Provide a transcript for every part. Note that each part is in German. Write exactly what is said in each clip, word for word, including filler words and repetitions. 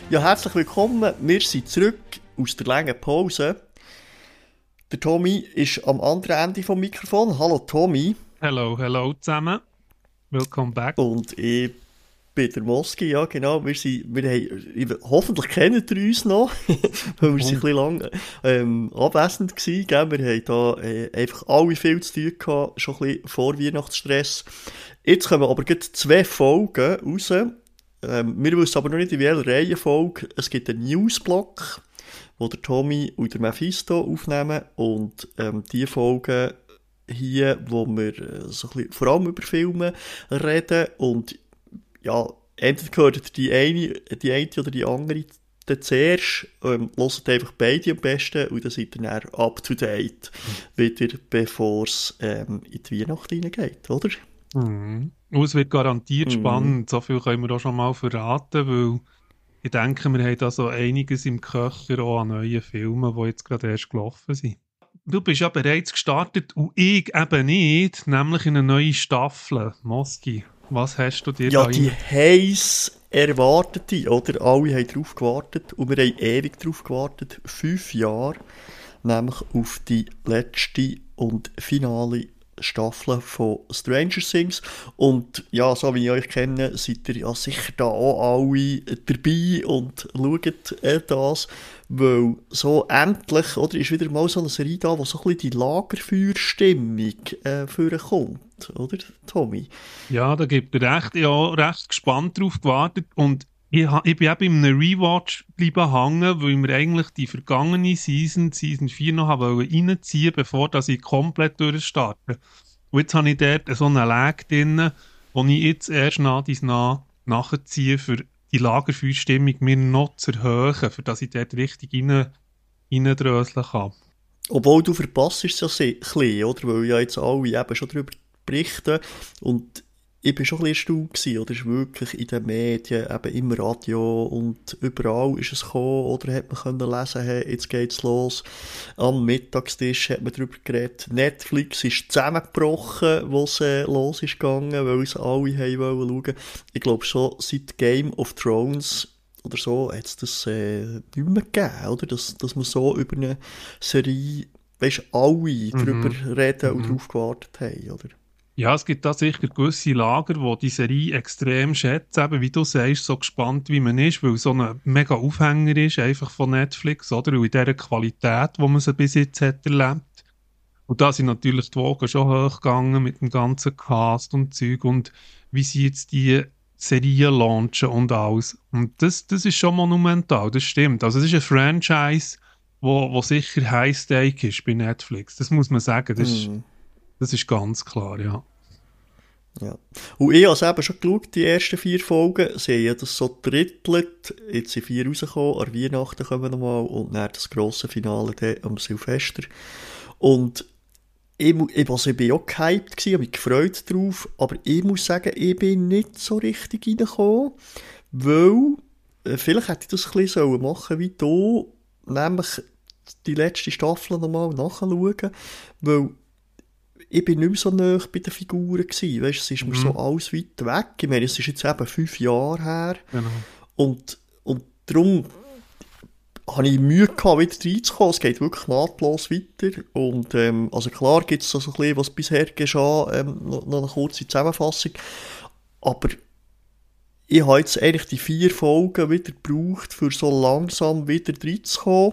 Ja, herzlich willkommen. Wir sind zurück aus der langen Pause. Der Tommy ist am anderen Ende vom Mikrofon. Hallo Tommy. Hello, hello zusammen. Welcome back. Und ich bin der Moski, ja genau. Wir sind, wir haben, hoffentlich kennen wir uns noch, weil wir sind ein bisschen lang ähm, abwesend gewesen. Gell? Wir haben da äh, einfach alle viel zu tun gehabt, schon ein bisschen vor Weihnachtsstress. Jetzt kommen aber gleich zwei Folgen raus. Ähm, wir wissen aber noch nicht in welcher Reihenfolge. Es gibt einen Newsblock, wo der Tommy und der Mephisto aufnehmen. Und ähm, die Folgen hier, wo wir äh, so ein bisschen vor allem über Filme reden. Und ja, entweder gehört die eine, die eine oder die andere dann zuerst. Ähm, hört einfach beide am besten und dann seid ihr dann up to date, mhm. wieder bevor es ähm, in die Weihnacht reingeht, oder? Mhm. Und es wird garantiert mhm. spannend, so viel können wir auch schon mal verraten, weil ich denke, wir haben da so einiges im Köcher auch an neuen Filmen, die jetzt gerade erst gelaufen sind. Du bist ja bereits gestartet und ich eben nicht, nämlich in eine neue Staffel. Moski, was hast du dir ja, da die heiß erwartete, oder? Alle haben darauf gewartet und wir haben ewig darauf gewartet, fünf Jahre, nämlich auf die letzte und finale Staffel von Stranger Things. Und ja, so wie ich euch kenne, seid ihr ja sicher da auch alle dabei und schaut äh, das, weil so endlich, oder, ist wieder mal so eine Serie da, wo so ein bisschen die Lagerfeuerstimmung äh, vorkommt, oder, Tommy? Ja, da gibt er recht, ich habe recht gespannt drauf gewartet und ich, ha, ich bin eben in einem Rewatch bleiben hängen, weil ich mir eigentlich die vergangene Season, Season vier noch reinziehen wollte, bevor dass ich komplett durchstarte. Und jetzt habe ich dort so einen Lag drin, wo ich jetzt erst nach dies nach nachziehe, für die Lagerfeuerstimmung mir noch zu erhöhen, für dass ich dort richtig rein, reindröseln kann. Obwohl du verpasst es ja ein bisschen, oder? Weil ja jetzt alle eben schon darüber berichten und ich war schon ein bisschen erstaunt, oder? Es ist wirklich in den Medien, eben im Radio und überall ist es gekommen, oder hat man können lesen, hey, jetzt geht's los. Am Mittagstisch hat man darüber geredet. Netflix ist zusammengebrochen, wo es äh, los ist gegangen, weil es alle haben wollen schauen. Ich glaube schon seit Game of Thrones oder so hat es das äh, nicht mehr gegeben, oder? Dass, dass man so über eine Serie, weisst, alle mhm. darüber reden und mhm. darauf gewartet haben, oder? Ja, es gibt da sicher gewisse Lager, die die Serie extrem schätzen, eben wie du sagst, so gespannt wie man ist, weil so ein mega Aufhänger ist, einfach von Netflix, oder? Und in dieser Qualität, die man sie bis jetzt hat erlebt. Und da sind natürlich die Wogen schon hochgegangen mit dem ganzen Cast und Zeug und wie sie jetzt die Serien launchen und alles. Und das, das ist schon monumental, das stimmt. Also es ist ein Franchise, wo, wo sicher High-Stake ist bei Netflix. Das muss man sagen, das, mm. ist, das ist ganz klar, ja. Ja. Und ich habe es eben schon geschaut, die ersten vier Folgen. Sie haben ja das so drittelt. Jetzt sind vier rausgekommen. An Weihnachten kommen nochmal. Und dann das grosse Finale dann am Silvester. Und ich, ich, also ich bin auch gehypt gewesen, habe mich gefreut drauf. Aber ich muss sagen, ich bin nicht so richtig reingekommen. Weil, äh, vielleicht hätte ich das ein bisschen machen sollen wie du. Nämlich die letzte Staffel nochmal nachschauen. Weil ich bin nicht mehr so nahe bei den Figuren gewesen, weißt, es ist mir mhm. so alles weit weg. Ich meine, es ist jetzt eben fünf Jahre her. Genau. Und, und darum habe ich Mühe gehabt, wieder reinzukommen. Es geht wirklich nahtlos weiter. Und, ähm, also klar gibt es so ein bisschen, was bisher geschah, ähm, noch, noch eine kurze Zusammenfassung. Aber ich habe jetzt eigentlich die vier Folgen wieder gebraucht, für so langsam wieder reinzukommen.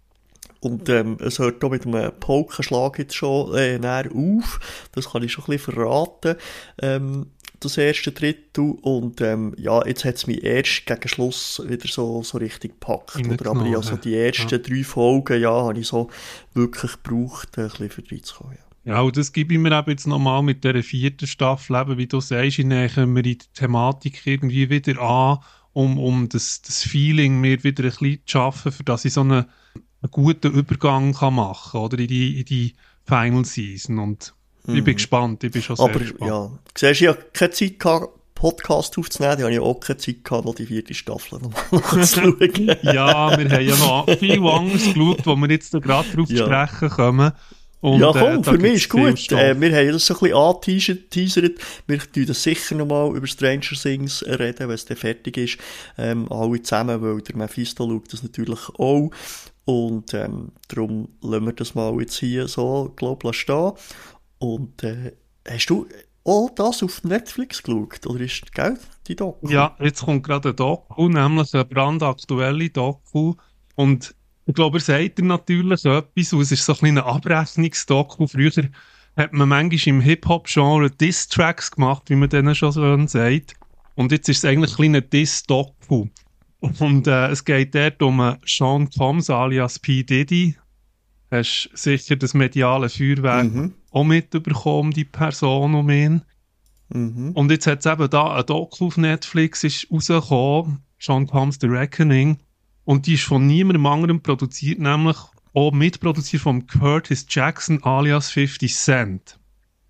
Und ähm, es hört hier mit einem Paukenschlag jetzt schon äh, näher auf. Das kann ich schon ein bisschen verraten, ähm, das erste Drittel. Und ähm, ja, jetzt hat es mich erst gegen Schluss wieder so, so richtig gepackt. Oder? Aber ja, so die ersten ja. drei Folgen, ja, habe ich so wirklich gebraucht, ein bisschen für reinzukommen. Ja. Ja, und das gebe ich mir eben jetzt nochmal mit dieser vierten Staffel, eben, wie du sagst, nähern wir die Thematik irgendwie wieder an, um, um das, das Feeling mir wieder ein bisschen zu schaffen, für dass ich so eine einen guten Übergang kann machen, oder, in die, in die Final Season. Und mhm. ich bin gespannt, ich bin schon sehr Aber, gespannt. Aber ja, siehst du, ich habe keine Zeit gehabt, Podcast aufzunehmen, da habe ich auch keine Zeit gehabt, noch die vierte Staffel nochmal zu schauen. Ja, wir haben ja noch viel anderes geschaut, wo wir jetzt da gerade drauf ja. zu sprechen kommen. Und, ja, äh, komm, da für mich gibt's ist viel gut. Stoff. Äh, wir haben das so ein bisschen angeteasert. Wir tun das sicher nochmal über Stranger Things reden, wenn es dann fertig ist. Ähm, alle zusammen, weil der Mephisto schaut das natürlich auch. Und ähm, darum lassen wir das mal jetzt hier so, glaube ich, stehen. Und äh, hast du all das auf Netflix geschaut? Oder ist, gell, die Doku? Ja, jetzt kommt gerade ein Doku, nämlich eine brandaktuelle Doku. Und ich glaube, er sagt dir natürlich etwas, und es ist so ein kleiner Abrechnungsdoku. Früher hat man manchmal im Hip-Hop-Genre Diss-Tracks gemacht, wie man denen schon so sagt. Und jetzt ist es eigentlich ein kleiner Diss-Doku. Und äh, es geht dort um äh, Sean Combs alias P. Diddy. Hast sicher das mediale Feuerwerk Mhm. auch mitbekommen, die Person um ihn. Mhm. Und jetzt hat es eben da ein Doku auf Netflix ist rausgekommen, Sean Combs The Reckoning. Und die ist von niemandem anderem produziert, nämlich auch mitproduziert von Curtis Jackson alias fifty Cent.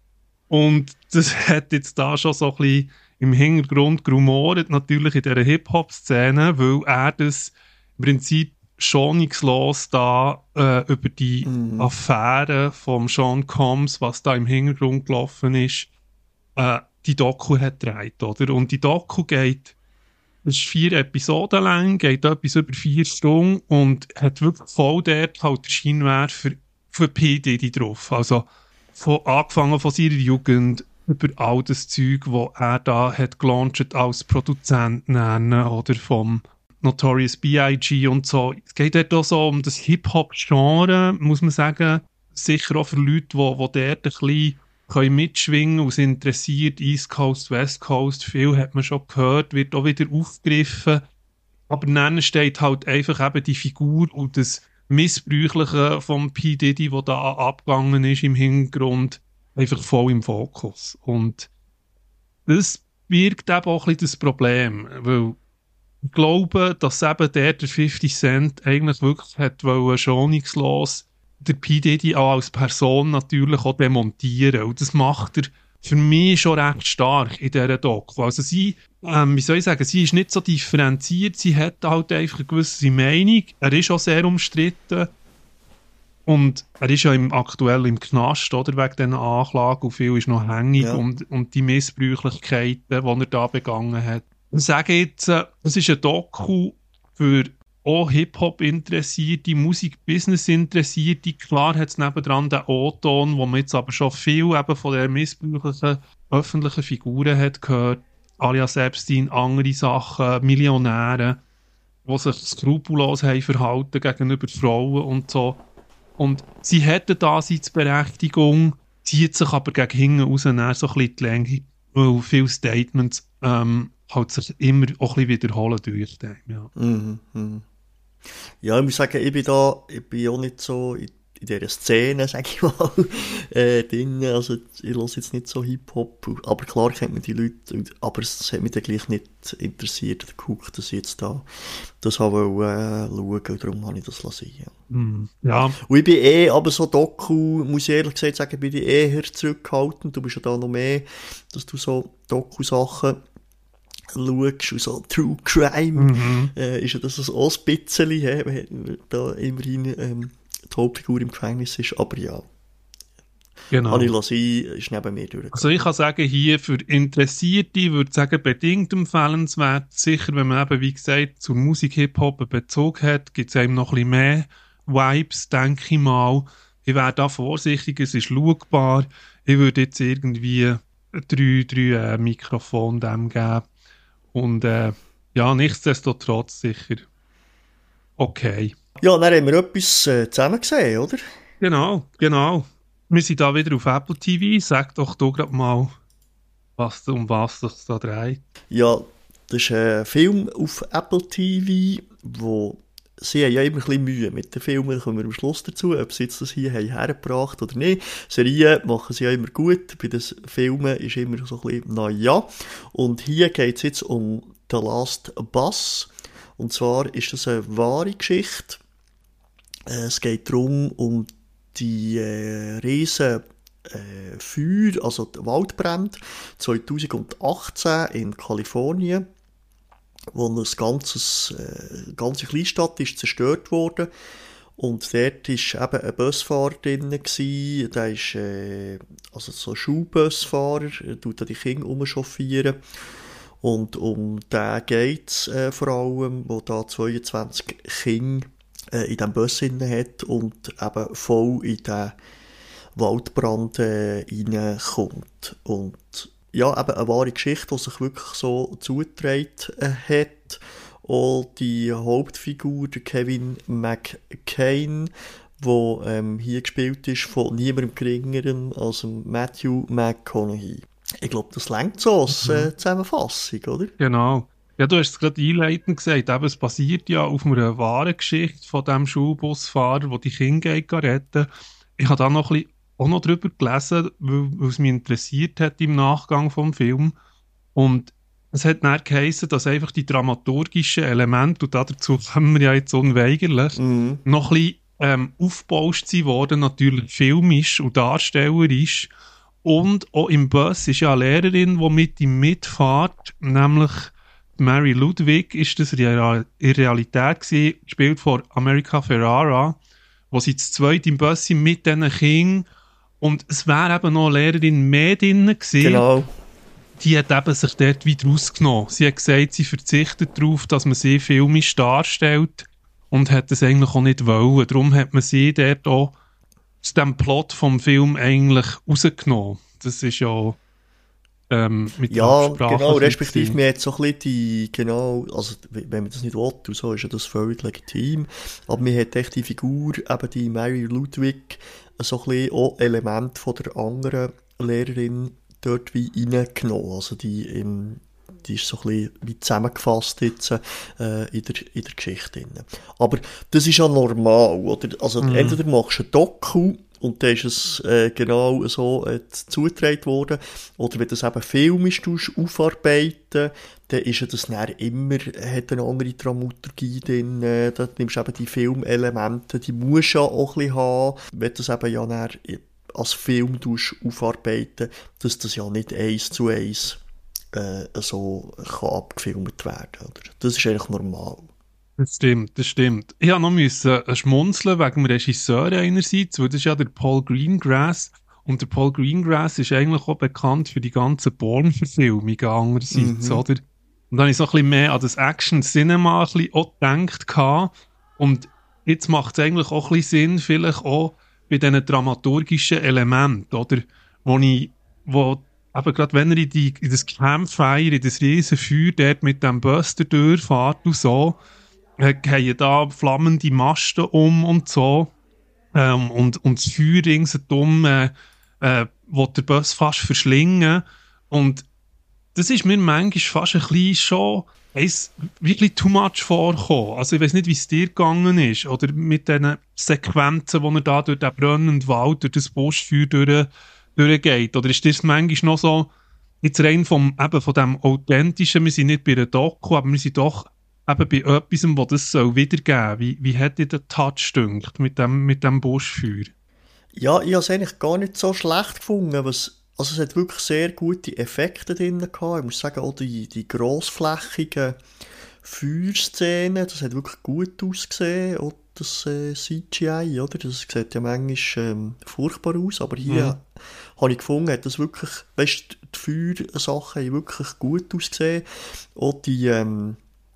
Und das hat jetzt da schon so ein bisschen im Hintergrund gerumoret, natürlich in dieser Hip-Hop-Szene, weil er das im Prinzip schonungslos da äh, über die Mhm. Affäre von Sean Combs, was da im Hintergrund gelaufen ist, äh, die Doku hat gedreht, oder? Und die Doku geht, das ist vier Episoden lang, geht etwas über vier Stunden und hat wirklich voll dort halt den Scheinwerfer für P. Diddy drauf. Also von, angefangen von seiner Jugend über all das Zeug, das er da hat gelauncht als Produzent nennen, oder vom Notorious B I G und so. Es geht dort auch so um das Hip-Hop-Genre, muss man sagen. Sicher auch für Leute, die, die dort ein bisschen können mitschwingen und es interessiert, East Coast, West Coast, viel hat man schon gehört, wird auch wieder aufgegriffen. Aber dann steht halt einfach eben die Figur und das Missbräuchliche vom P. Diddy, das da abgegangen ist im Hintergrund, einfach voll im Fokus. Und das birgt eben auch ein bisschen das Problem, weil ich glaube, dass eben der, der fifty Cent eigentlich wirklich hat wollen, schonungslos der P. Diddy auch als Person natürlich auch demontieren. Und das macht er für mich schon recht stark in dieser Doku. Also sie, ähm, wie soll ich sagen, sie ist nicht so differenziert, sie hat halt einfach eine gewisse Meinung. Er ist auch sehr umstritten. Und er ist ja im, aktuell im Knast, oder, wegen diesen Anklagen, und viel ist noch hängig, Ja. und, und die Missbräuchlichkeiten, die er da begangen hat. Ich sage jetzt, äh, das ist ein Doku für auch Hip-Hop interessierte, Musik-Business interessierte. Klar hat es nebendran den O-Ton, wo man jetzt aber schon viel eben von der missbräuchlichen öffentlichen Figuren hat gehört, alias Epstein, andere Sachen, Millionäre, die sich skrupellos haben verhalten gegenüber Frauen und so. Und sie hätte da Daseinsberechtigung, zieht sich aber gegen hinten raus so ein bisschen die Länge, weil viele Statements ähm, halt sich immer auch ein bisschen wiederholen durch den, ja. Mhm. Mhm. Ja, ich muss sagen, ich bin da, ich bin auch nicht so in, in dieser Szene, sag ich mal, äh, drin. Also, ich höre jetzt nicht so Hip-Hop, aber klar kennt man die Leute, aber es hat mich dann gleich nicht interessiert, oder geguckt, dass ich jetzt da das habe äh, schauen, und darum habe ich das lassen. Ja. Mm, ja. Und ich bin eh, aber so Doku, muss ich ehrlich gesagt sagen, bin ich eher zurückhaltend. Du bist ja da noch mehr, dass du so Doku-Sachen schaust und so True Crime, Mhm. äh, ist ja das auch ein bisschen, he, wenn da immerhin ähm, die Hauptfigur im Gefängnis ist, aber ja, Genau. habe ich lassen, ist neben mir durchgegangen. Also ich kann sagen, hier für Interessierte würde ich sagen, bedingt empfehlenswert. Sicher, wenn man eben, wie gesagt, zur Musik Hip-Hop einen Bezug hat, gibt es einem noch ein bisschen mehr Vibes, denke ich mal. Ich wäre da vorsichtig, es ist schaubar. Ich würde jetzt irgendwie drei, drei äh, Mikrofone dem geben. Und äh, ja, nichtsdestotrotz sicher okay. Ja, dann haben wir etwas äh, zusammen gesehen, oder? Genau, genau. Wir sind da wieder auf Apple T V. Sag doch du gerade mal, was, um was das da dreht. Ja, das ist ein Film auf Apple T V, wo sie haben ja immer ein bisschen Mühe mit den Filmen, da kommen wir am Schluss dazu, ob sie jetzt das hier haben hergebracht oder nicht. Serien machen sie ja immer gut, bei den Filmen ist immer so ein bisschen, na ja. Und hier geht es jetzt um The Last Bus. Und zwar ist das eine wahre Geschichte. Es geht darum, um die äh, riesen äh, Feuer, also die Waldbrände zwanzig achtzehn in Kalifornien, wo eine ganze, äh, ganze Kleinstadt ist zerstört wurde. Und dort war eben ein Busfahrer drin, gewesen. Der ist, äh, also so ein Schulbusfahrer, der tut da die Kinder rumchauffieren. Und um den geht es äh, vor allem, wo da zweiundzwanzig Kinder äh, in diesem Bus drin hat und eben voll in den Waldbrand äh, reinkommt. Und ja, eben eine wahre Geschichte, die sich wirklich so zugetragen äh, hat. Auch die Hauptfigur, der Kevin McCain, der ähm, hier gespielt ist von niemandem geringeren als Matthew McConaughey. Ich glaube, das reicht so als äh, Zusammenfassung, oder? Genau. Ja, du hast es gerade einleitend gesagt, eben, es basiert ja auf einer wahren Geschichte von diesem Schulbusfahrer, der die Kinder retten. Ich habe da noch ein bisschen auch noch drüber gelesen, weil, weil es mich interessiert hat im Nachgang vom Film. Und es hat dann geheissen, dass einfach die dramaturgischen Elemente, und dazu kommen wir ja jetzt unweigerlich, Mhm. noch ein bisschen ähm, aufgebauscht worden, natürlich filmisch und darstellerisch. Und auch im Bus ist ja eine Lehrerin, die mit ihm mitfährt, nämlich Mary Ludwig ist das in der Realität gewesen, gespielt von America Ferrara, wo sie zu zweit im Bus sind mit diesen Kindern. Und es wäre eben noch eine Lehrerin mehr drin gewesen. Genau. Die hat eben sich dort wieder rausgenommen. Sie hat gesagt, sie verzichtet darauf, dass man sie filmisch darstellt und hat das eigentlich auch nicht wollen. Darum hat man sie dort auch aus dem Plot vom Film eigentlich rausgenommen. Das ist ja ähm, mit Ja, Absprache genau, ein respektive bisschen. mir hat so ein bisschen die, genau, also wenn man das nicht will, und so ist ja das völlig legitim, aber mir hat echt die Figur, eben die Mary Ludwig, so ein bisschen auch Element von der anderen Lehrerin dort wie reingenommen, also die, im, die ist so ein bisschen wie zusammengefasst jetzt äh, in, der, in der Geschichte drin. Aber das ist ja normal, oder? Also Mhm. entweder machst du ein Doku, und dann ist es äh, genau so äh, zugetragen worden. Oder wenn du das eben filmisch aufarbeiten, dann ist ja das dann immer, hat eine andere Dramaturgie drin. Äh, da nimmst du eben die Filmelemente, die musst du ja auch ein bisschen haben. Wenn du das eben ja dann als Film aufarbeiten, dass das ja nicht eins zu eins äh, so kann abgefilmt werden. Oder? Das ist eigentlich normal. Das stimmt, das stimmt. Ich musste noch müssen, äh, schmunzeln wegen dem Regisseur einerseits, weil das ist ja der Paul Greengrass. Und der Paul Greengrass ist eigentlich auch bekannt für die ganzen Bourne-Verfilmungen andererseits, Mhm. oder? Und dann habe ich so ein bisschen mehr an das Action-Cinema ein bisschen auch gedacht gehabt. Und jetzt macht es eigentlich auch ein bisschen Sinn, vielleicht auch bei diesen dramaturgischen Elementen, oder? Wo ich, wo aber gerade wenn er in, die, in das Campfire, in das riesen Feuer dort mit dem Buster durchfährt und so, äh, gehen da flammende Masten um und so. Ähm, und, und das Feuer ringsherum äh, äh, will der Bus fast verschlingen. Und das ist mir manchmal fast ein bisschen schon eins wirklich too much vorgekommen. Also ich weiß nicht, wie es dir gegangen ist. Oder mit diesen Sequenzen, wo er da durch den brennenden Wald, durch das Buschfeuer durch, durchgeht. Oder ist das manchmal noch so, jetzt rein vom, eben von dem Authentischen, wir sind nicht bei einer Doku, aber wir sind doch eben bei etwas, das das soll wiedergeben soll. Wie, wie hat dir der Touch gedünkt mit dem, mit dem Buschfeuer? Ja, ich habe es eigentlich gar nicht so schlecht gefunden. Was, also es hat wirklich sehr gute Effekte drin gehabt. Ich muss sagen, auch die, die grossflächigen Feuerszenen, das hat wirklich gut ausgesehen. Auch das äh, C G I, oder? Das sieht ja manchmal ähm, furchtbar aus, aber hier Mhm. habe ich gefunden, hat das wirklich, weißt du, die Feuersachen haben wirklich gut ausgesehen. Auch die, ähm,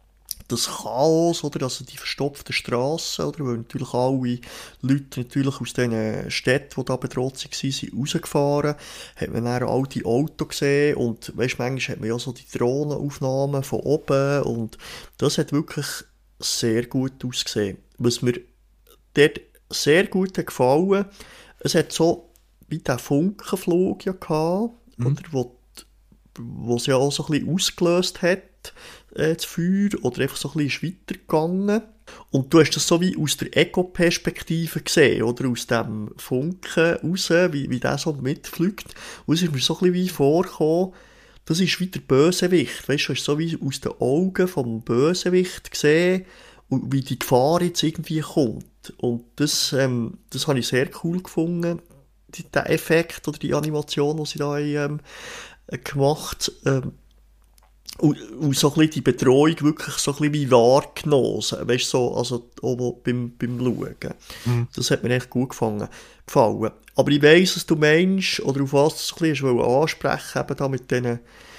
das Chaos, oder, also die verstopften Strassen, oder, weil natürlich alle Leute natürlich aus diesen Städten, die da bedroht waren, sind rausgefahren, hat man dann all die Autos gesehen und weisst, manchmal hat man ja so die Drohnenaufnahmen von oben und das hat wirklich sehr gut ausgesehen. Was mir dort sehr gut hat gefallen, es hat so wie der Funkenflug ja gehabt, Mhm. oder, wo wo es ja auch so ein bisschen ausgelöst hat, äh, das Feuer, oder einfach so ein bisschen ist weitergegangen. Und du hast das so wie aus der Ego-Perspektive gesehen, oder? Aus dem Funken raus, wie, wie der so mitfliegt. Und es ist mir so ein bisschen wie vorgekommen, das ist wie der Bösewicht. Weißt du, hast so wie aus den Augen vom Bösewicht gesehen, und wie die Gefahr jetzt irgendwie kommt. Und das, ähm, das habe ich sehr cool gefunden, die, der Effekt oder die Animation, die sie da ähm, gemacht. Ähm, Und, und so ein bisschen die Bedrohung wirklich so ein bisschen wie wahrgenommen. Weißt du, so, also auch beim, beim Schauen. Mhm. Das hat mir echt gut gefallen. gefallen. Aber ich weiss, was du meinst, oder auf was du ein bisschen ansprechen eben da mit denen,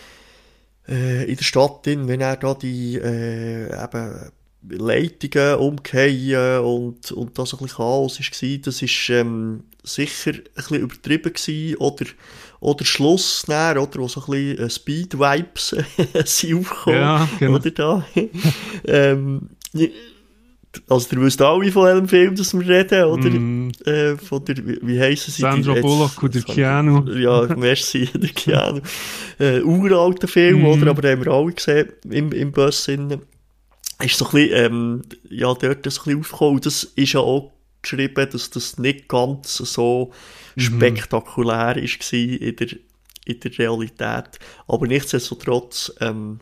äh, in der Stadt, drin, wenn er da die, äh, eben, Leitungen umgehen und, und das ein bisschen Chaos war, das war ähm, sicher ein bisschen übertrieben gewesen, oder, oder Schluss näher, oder, wo so ein bisschen Speed-Vibes sind aufgekommen, ja, genau. oder da. ähm, also ihr wisst alle von welchem Film, das wir reden, oder? Mm. Äh, von der, wie, wie heissen sie? Sandra Bullock und der Keanu. Ja, merci, der Keanu. Äh, uralter Film, mm. oder? Aber den haben wir alle gesehen, im, im Bus innen. Ist so ein bisschen, ähm, ja, dort ein bisschen aufgekommen. Das ist ja auch geschrieben, dass das nicht ganz so mhm. spektakulär ist in der, in der Realität. Aber nichtsdestotrotz, ähm,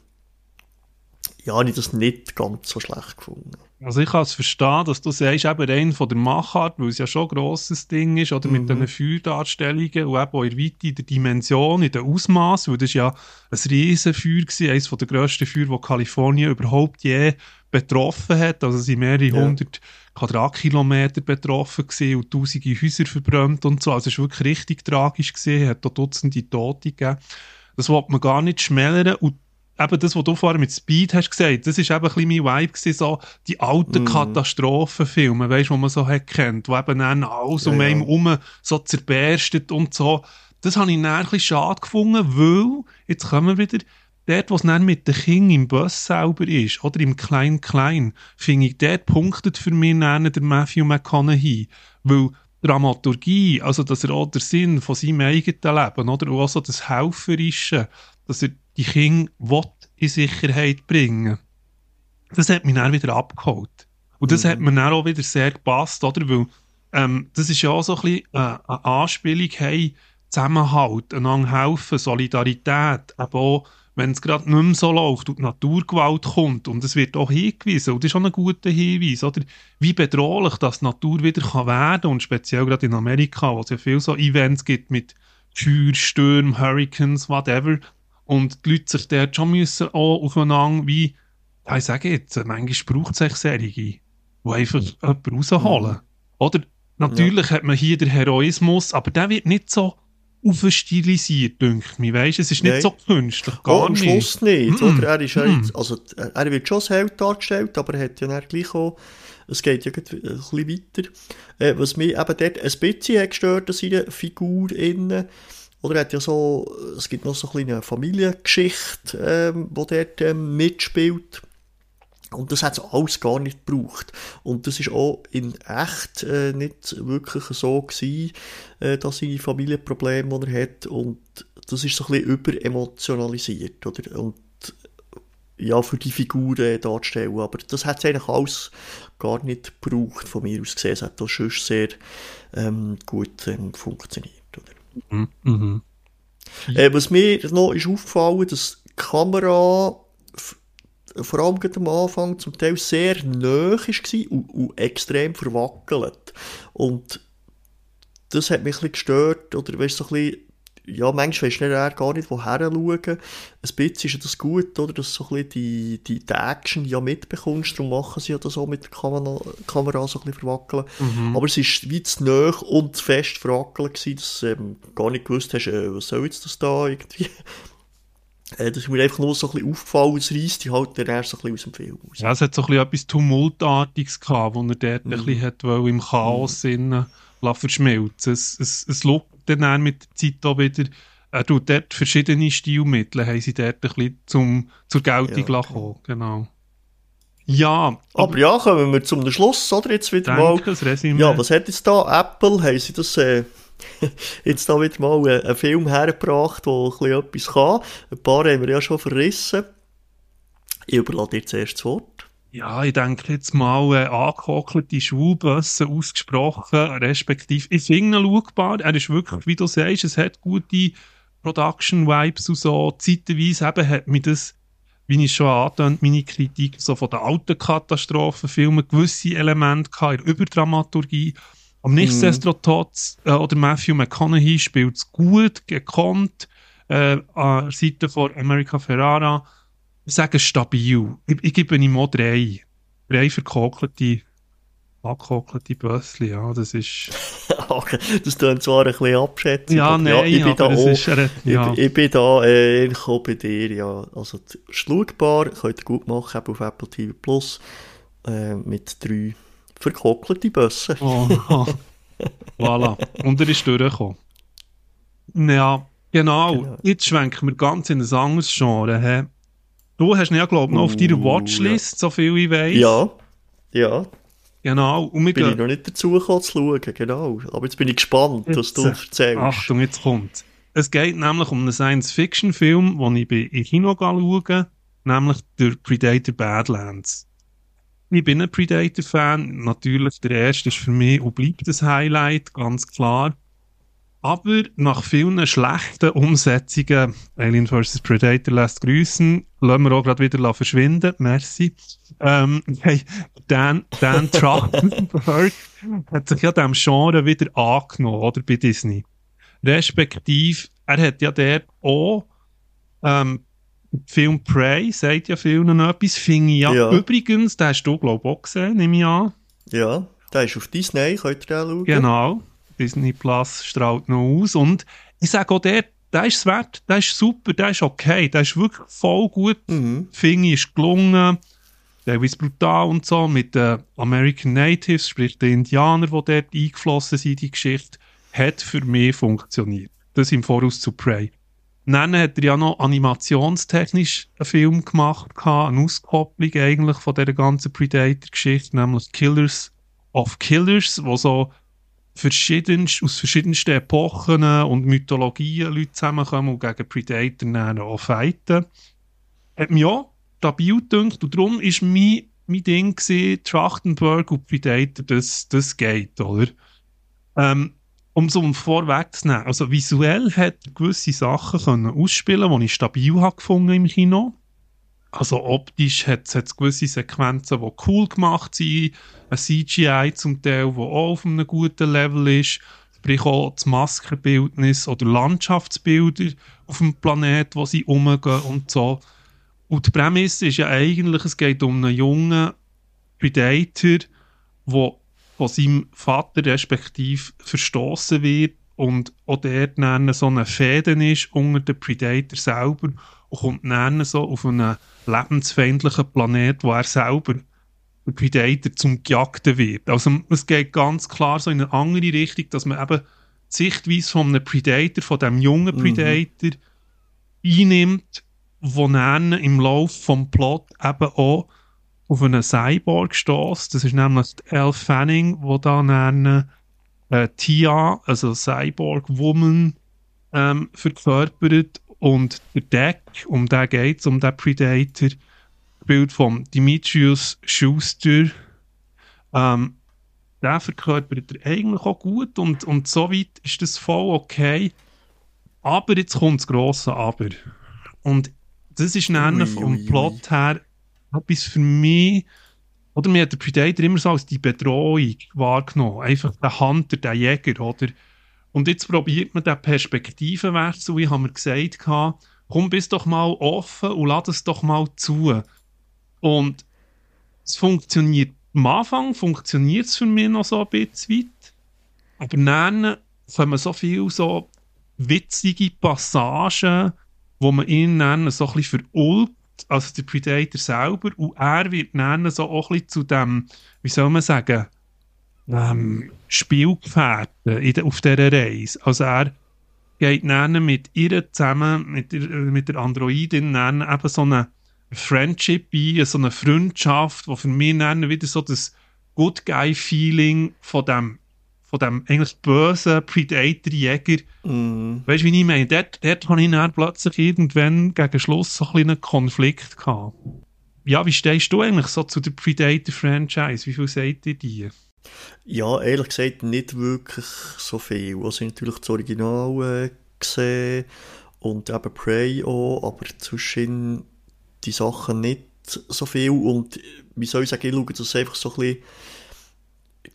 ja, habe ich das nicht ganz so schlecht gefunden. Also ich kann es verstehen, dass du sagst, eben rein von der Machart, weil es ja schon ein grosses Ding ist, oder mhm. mit diesen Feuerdarstellungen und eben auch in der Weite, in der Dimension, in der Ausmaß, weil das ja ein riesen Feuer war, eines der grössten Feuer, das Kalifornien überhaupt je betroffen hat. Also es waren mehrere ja. hundert Quadratkilometer betroffen gewesen und tausende Häuser verbrannt und so. Also es war wirklich richtig tragisch gewesen, hat auch Dutzende Tote gegeben. Das wollte man gar nicht schmälern und eben das, was du vorher mit Speed hast gesagt, das war eben ein bisschen mein Vibe gewesen, so die alten mm. Katastrophenfilme, weißt du, die man so hat kennt, wo eben dann alles ja, um einen herum ja. so zerberstet und so. Das habe ich dann ein bisschen schade gefunden, weil, jetzt kommen wir wieder, dort, wo es dann mit den Kindern im Bus selber ist, oder im Klein-Klein, finde ich, dort punktet für mich dann der Matthew McConaughey, weil Dramaturgie, also dass er auch der Sinn von seinem eigenen Leben, oder auch so das Helferische, dass er die Kinder in Sicherheit bringen. Das hat mich dann wieder abgeholt. Und das mhm. hat mir dann auch wieder sehr gepasst, oder? Weil ähm, das ist ja auch so ein bisschen äh, eine Anspielung, hey, Zusammenhalt, einander helfen, Solidarität, aber auch, wenn es gerade nicht mehr so läuft und die Naturgewalt kommt, und es wird auch hingewiesen, und das ist auch ein guter Hinweis, oder? Wie bedrohlich das die Natur wieder kann werden, und speziell gerade in Amerika, wo es ja viele so Events gibt mit Feuer, Stürmen, Hurricanes, whatever, und die Leute sich dort schon müssen auch aufeinander wie, ja, ich sage jetzt, manchmal braucht es Sechsjährige, die einfach mhm. jemanden rausholen. Mhm. Oder natürlich ja. hat man hier den Heroismus, aber der wird nicht so aufstilisiert, denke ich mir. Weißt? Es ist nicht Nein. so künstlich, gar oh, am nicht. Am Schluss nicht. Mm. Oder? Er, ist ja mm. jetzt, also, er wird schon als Held dargestellt, aber er hat ja dann gleich auch, es geht ja ein bisschen weiter. Äh, was mich eben dort ein bisschen hat gestört an seiner Figur innen, oder er hat ja so, es gibt noch so eine kleine Familiengeschichte, ähm, die dort ähm, mitspielt. Und das hat es alles gar nicht gebraucht. Und das ist auch in echt äh, nicht wirklich so gewesen, äh, dass seine Familienprobleme, die er hat. Und das ist so ein bisschen überemotionalisiert, oder? Und ja, für die Figuren darzustellen. Aber das hat es eigentlich alles gar nicht gebraucht, von mir aus gesehen. Es hat auch schon sehr ähm, gut ähm, funktioniert, oder? Mhm. Mhm. Äh, was mir noch ist aufgefallen, dass die Kamera f- vor allem am Anfang zum Teil sehr nahe war und, und extrem verwackelt. Und das hat mich ein bisschen gestört, oder weißt du, so ein bisschen, ja, manchmal weisst du nicht, gar nicht, woher schauen. Ein bisschen ist das gut, oder, dass du so ein bisschen die, die, die Action ja mitbekommst, darum machen sie ja das auch mit der Kamera, Kamera so ein bisschen verwackeln. Mhm. Aber es war wie zu nahe und zu fest verwackelt gewesen, dass du ähm, gar nicht gewusst hast, äh, was soll jetzt das da irgendwie. äh, das ist mir einfach nur so ein bisschen aufgefallen, es reisst dich halt dann erst so ein bisschen aus dem Film raus. Ja, es hat so ein bisschen etwas Tumultartiges gehabt, wo er dort mhm. ein bisschen hat, weil im Chaos mhm. verschmelzen. Es, es, es schaut dann mit der Zeit auch wieder, er tut dort verschiedene Stilmittel, haben sie dort ein bisschen zum, zur Geltung ja, okay. kommen. Genau. Ja. Aber, aber ja, kommen wir zum Schluss, oder? Jetzt wieder mal. Ja, was hat jetzt da Apple? Haben sie das, äh, jetzt da wieder mal einen, einen Film hergebracht, der ein bisschen etwas kann. Ein paar haben wir ja schon verrissen. Ich überlasse dir zuerst das Wort. Ja, ich denke jetzt mal äh, angehockelte Schulbusse ausgesprochen, respektive ich finde ihn schaubar. Er ist wirklich, wie du sagst, es hat gute Production-Vibes und so. Zeitweise eben hat mir das, wie ich schon angetönt, meine Kritik so von den alten Katastrophenfilmen gewisse Elemente gehabt, in der Überdramaturgie. Aber nichtsdestotrotz, äh, oder Matthew McConaughey spielt es gut, gekonnt, äh, an der Seite von America Ferrara. Ich sage stabil. Ich, ich gebe ihm auch drei. Drei verkokelte, abgekokelte Bössli, ja, das ist... Okay, das klingt zwar ein bisschen abschätzig, Ja, aber nein, ja, ich bin da aber es auch, ist... Eine, ja. ich, ich bin da äh, ehrlich auch bei dir, ja. Also schaubar, könnt ihr gut machen, eben auf Apple T V Plus, äh, mit drei verkokelten Bössen. Oh, oh. Voilà. Und er ist durchgekommen. Ja, genau. Genau. Jetzt schwenken wir ganz in ein anderes Genre. He? Du hast ihn ja, glaube ich, noch auf deiner Uh, Watchlist, so viel ich weiss. Ja, ja. Genau. Und wir Bin ich gehen... noch nicht dazu gekommen zu schauen, genau. Aber jetzt bin ich gespannt, was du Jetzt, erzählst. Achtung, jetzt kommt. Es geht nämlich um einen Science-Fiction-Film, den ich bei im Kino schaue, nämlich der Predator Badlands. Ich bin ein Predator-Fan. Natürlich, der erste ist für mich und bleibt das Highlight, ganz klar. Aber nach vielen schlechten Umsetzungen, Alien versus. Predator lässt grüßen, lassen wir auch gerade wieder verschwinden, merci. Ähm, hey, Dan, Dan Trachtenberg hat sich ja dem Genre wieder angenommen, oder, bei Disney. Respektive, er hat ja dort auch ähm, den Film Prey, sagt ja vielen noch etwas, finde ich ja, Ja. Übrigens, den hast du, glaube ich, auch gesehen, nehme ich an. Ja, der ist auf Disney, könnt ihr den schauen. Genau. Disney Plus strahlt noch aus. Und ich sage auch der, der ist es wert, der ist super, der ist okay, der ist wirklich voll gut. Mhm. Finde ich, ist gelungen. Der ist brutal und so, mit den American Natives, sprich den Indianern, die dort eingeflossen sind, die Geschichte, hat für mich funktioniert. Das im Voraus zu Prey. Dann hat er ja noch animationstechnisch einen Film gemacht, eine Auskopplung eigentlich von dieser ganzen Predator-Geschichte, nämlich Killers of Killers, wo so verschiedenst, aus verschiedensten Epochen und Mythologien Leute zusammenkommen und gegen Predator dann auch fighten. Hat mich auch stabil gedacht und darum war mein, mein Ding gewesen, Trachtenberg und Predator, das, das geht, oder? Ähm, um es um vorwegzunehmen, also visuell hat er gewisse Sachen können ausspielen, die ich stabil habe gefunden im Kino. Also optisch hat es gewisse Sequenzen, die cool gemacht sind, ein C G I zum Teil, das auch auf einem guten Level ist, sprich auch das Maskenbildnis oder Landschaftsbilder auf dem Planet, wo sie umgehen und so. Und die Prämisse ist ja eigentlich, es geht um einen jungen Predator, der von seinem Vater respektive verstoßen wird und auch dort dann so eine Fäden ist unter dem Predator selber und kommt dann so auf einen lebensfeindlichen Planet, wo er selber der Predator zum Gejagten wird. Also es geht ganz klar so in eine andere Richtung, dass man eben die Sichtweise von einem Predator, von diesem jungen Predator mhm. einnimmt, wo dann im Laufe vom Plot eben auch auf einen Cyborg stößt. Das ist nämlich Elle Fanning, wo dann äh, Tia, also Cyborg Woman, ähm, verkörpert. Und der Deck, um den geht es, um den Predator, Bild von Demetrius Schuster. Ähm, den verkörpert er eigentlich auch gut und, und soweit ist das voll okay. Aber jetzt kommt das grosse Aber. Und das ist dann vom Plot her etwas für mich, oder mir hat der Predator immer so als die Bedrohung wahrgenommen. Einfach der Hunter, der Jäger, oder? Und jetzt probiert man den Perspektivenwechsel, wie haben wir gesagt, komm, bist doch mal offen und lass es doch mal zu. Und es funktioniert, am Anfang funktioniert es für mich noch so ein bisschen weit, aber dann kommen so viele so witzige Passagen, wo man ihn dann so ein bisschen verulgt, also der Predator selber, und er wird dann so auch ein bisschen zu dem, wie soll man sagen, ähm, Spielgefährten in de, auf dieser Reise. Also er geht dann mit ihr zusammen, mit der, mit der Androidin, dann eben so eine Friendship ein, so eine Freundschaft, wo für mich dann wieder so das Good Guy-Feeling von dem, von dem eigentlich bösen Predator-Jäger, mm. weißt du, wie ich meine? Dort, dort habe ich dann plötzlich irgendwann gegen Schluss so ein bisschen einen Konflikt gehabt. Ja, wie stehst du eigentlich so zu der Predator-Franchise? Wie viel sagt ihr die? Ja, ehrlich gesagt nicht wirklich so viel. Also natürlich das Original äh, gesehen und eben Prey auch, aber zwischen die Sachen nicht so viel und wie soll ich sagen, ich schaue das einfach so ein bisschen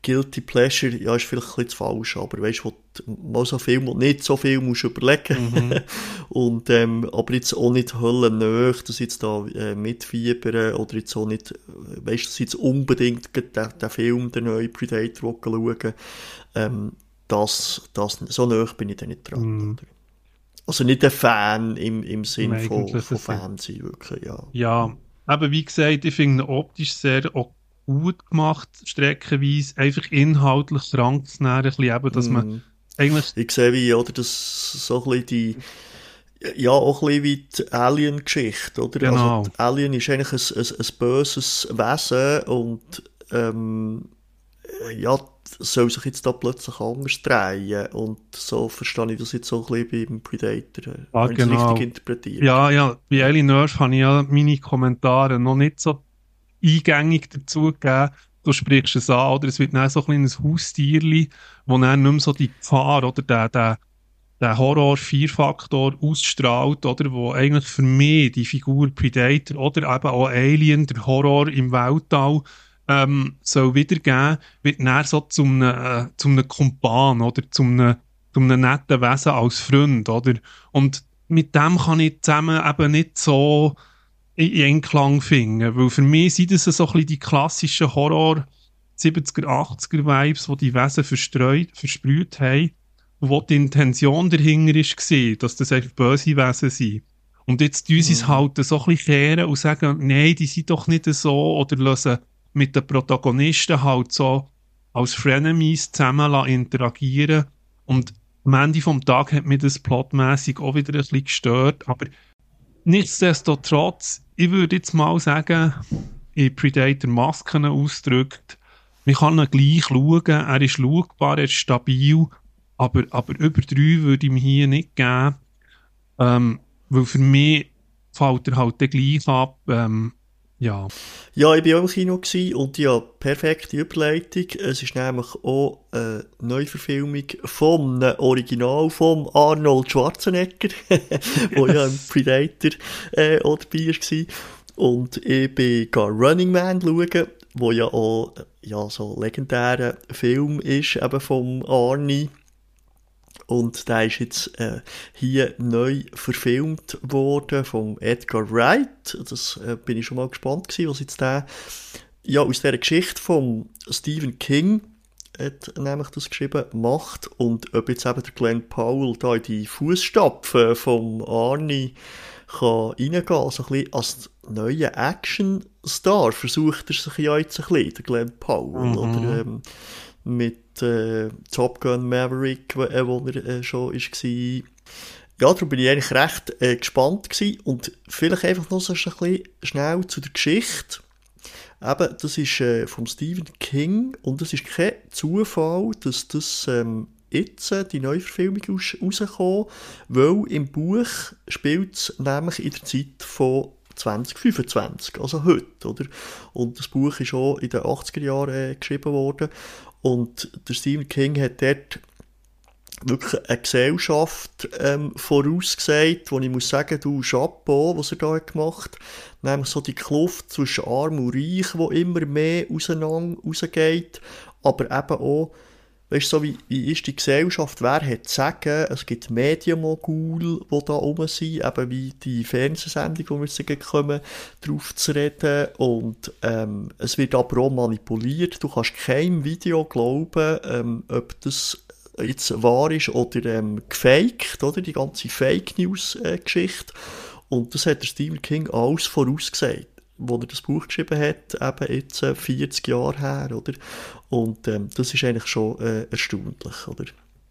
Guilty Pleasure, ja, ist vielleicht ein bisschen zu falsch, aber weißt du, mal so viel, nicht so viel musst du überlegen. Mhm. Und, ähm, aber jetzt auch nicht höllennöch, dass jetzt da äh, mitfiebern oder jetzt auch nicht, weißt du, dass jetzt unbedingt den, den Film, den neuen Predator schauen. Ähm, das, das, so nahe bin ich da nicht dran. Mhm. Also nicht ein Fan im, im Sinn von, von Fan sein, wirklich, ja. Ja, aber wie gesagt, ich finde ihn optisch sehr auch gut gemacht, streckenweise, einfach inhaltlich krank zu nehmen, ein bisschen eben, dass mm. man eigentlich... Ich sehe wie, oder, das so ein bisschen die, ja, auch ein bisschen wie die Alien-Geschichte, oder? Genau. Also, die Alien ist eigentlich ein, ein, ein böses Wesen und, ähm, ja, soll sich jetzt da plötzlich anders drehen und so verstehe ich das jetzt so ein bisschen beim Predator, ah, wenn genau. ich es richtig interpretiere. Ja, ja, bei Alien Earth habe ich ja meine Kommentare noch nicht so eingängig dazu gegeben. Du sprichst es an, oder es wird dann so ein kleines Haustierli, wo dann nicht mehr so die Gefahr oder der, der, der Horror-Vier-Faktor ausstrahlt, oder, wo eigentlich für mich die Figur Predator oder eben auch Alien, der Horror im Weltall, ähm, soll wiedergeben, wird dann so zum einem, äh, zum einem Kumpan oder zum einem, zum einem netten Wesen als Freund, oder? Und mit dem kann ich zusammen eben nicht so in Einklang finden, weil für mich sind das so ein bisschen die klassischen Horror siebziger, achtziger Vibes, die die Wesen verstreut, versprüht haben, wo die Intention dahinter war, dass das einfach böse Wesen sind. Und jetzt tun sie es halt so ein bisschen kehren und sagen, nein, die sind doch nicht so, oder lassen mit den Protagonisten halt so als Frenemies zusammen interagieren. Und am Ende vom Tag hat mich das plotmässig auch wieder ein bisschen gestört, aber nichtsdestotrotz, ich würde jetzt mal sagen, in Predator Masken ausgedrückt, man kann ihn gleich schauen, er ist schaubar, er ist stabil, aber, aber über drei würde ich ihm hier nicht geben, ähm, weil für mich fällt er halt gleich ab, ähm, ja. Ja, ich war auch im Kino und ja, perfekte Überleitung. Es ist nämlich auch eine Neuverfilmung vom Original von Arnold Schwarzenegger, der ja im Predator äh, auch dabei war. Und ich bin gar Running Man schauen, wo ja auch ja, so ein legendärer Film ist, eben vom Arnie. Und der ist jetzt äh, hier neu verfilmt worden vom Edgar Wright. Das äh, bin ich schon mal gespannt gewesen, was jetzt der ja aus dieser Geschichte von Stephen King hat nämlich das geschrieben macht und ob jetzt eben der Glenn Powell da in die Fußstapfen vom Arnie kann reingehen, also ein bisschen als neuer Action-Star versucht er sich ja jetzt ein bisschen, der Glenn Powell, mhm. oder ähm, mit äh, Top Gun Maverick, äh, wo er äh, schon war. Ja, darum bin ich eigentlich recht äh, gespannt gewesen. Und vielleicht einfach noch so ein bisschen schnell zu der Geschichte. Eben, das ist äh, vom Stephen King und es ist kein Zufall, dass das ähm, jetzt äh, die Neuverfilmung raus- rauskommt, weil im Buch spielt es nämlich in der Zeit von zwanzig fünfundzwanzig, also heute, oder? Und das Buch ist auch in den achtziger Jahren äh, geschrieben worden. Und der Stephen King hat dort wirklich eine Gesellschaft ähm, vorausgesagt, wo ich muss sagen, du Chapeau, was er da hat gemacht, nämlich so die Kluft zwischen Arm und Reich, die immer mehr auseinander rausgeht, aber eben auch, weißt du, so wie, wie ist die Gesellschaft, wer hat zu sagen, es gibt Medienmogul, die da rum sind, eben wie die Fernsehsendung, wo wir jetzt kommen, drauf zu reden, und ähm, es wird aber auch manipuliert, du kannst keinem Video glauben, ähm, ob das jetzt wahr ist oder ähm, gefaked, oder, die ganze Fake-News-Geschichte, und das hat der Stephen King alles vorausgesagt, wo er das Buch geschrieben hat, eben jetzt äh, vierzig Jahre her, oder? Und ähm, das ist eigentlich schon äh, erstaunlich, oder?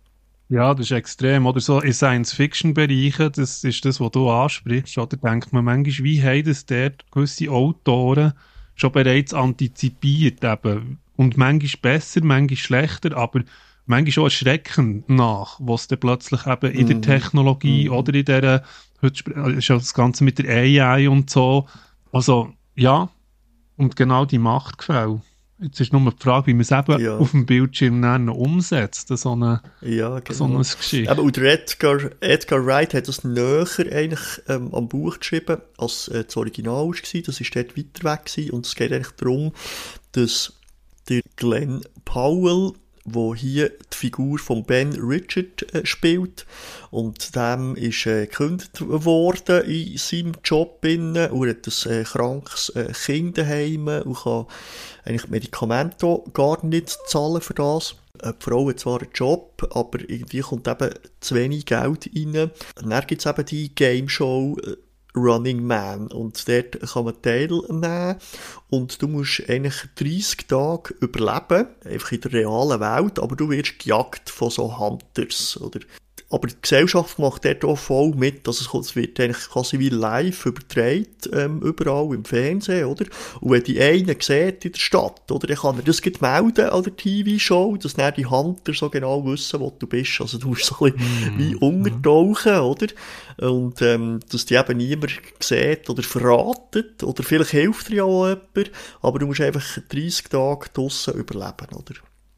Ja, das ist extrem, oder so in Science-Fiction-Bereichen, das ist das, was du ansprichst, oder? Denkt man manchmal, wie haben das dort gewisse Autoren schon bereits antizipiert, eben. Und manchmal besser, manchmal schlechter, aber manchmal auch erschreckend nach, was dann plötzlich eben in der Technologie mm. oder in dieser, heute ist ja das Ganze mit der A I und so. Also, ja, und genau die Machtgefälle. Jetzt ist nur die Frage, wie man es eben ja. auf dem Bildschirm dann umsetzt, so eine, ja, genau. so eine Geschichte. Aber und der Edgar, Edgar Wright hat das näher eigentlich ähm, am Buch geschrieben, als äh, das Original war. Das war dort weiter weg gewesen. Und es geht eigentlich darum, dass der Glenn Powell, wo hier die Figur von Ben Richard äh, spielt. Und dem ist äh, gekündigt worden in seinem Job. Innen. Und er hat ein äh, krankes äh, Kind daheim und kann eigentlich Medikamente gar nicht zahlen für das. Äh, die Frau hat zwar einen Job, aber irgendwie kommt eben zu wenig Geld rein. Und dann gibt es eben die Game Show äh, Running Man. Und dort kann man teilnehmen. Und du musst eigentlich dreissig Tage überleben. Einfach in der realen Welt. Aber du wirst gejagt von so Hunters. Oder? Aber die Gesellschaft macht dort auch voll mit. Also es wird eigentlich quasi wie live übertragen, ähm, überall im Fernsehen, oder? Und wenn die einen sieht in der Stadt, oder, dann kann er das gleich melden an der T V-Show, dass dann die Hunter so genau wissen, wo du bist. Also du musst so ein bisschen mm. wie untertauchen, oder? Und, ähm, dass die eben niemand sieht oder verratet, oder vielleicht hilft dir ja auch jemand, aber du musst einfach dreissig Tage draussen überleben, oder?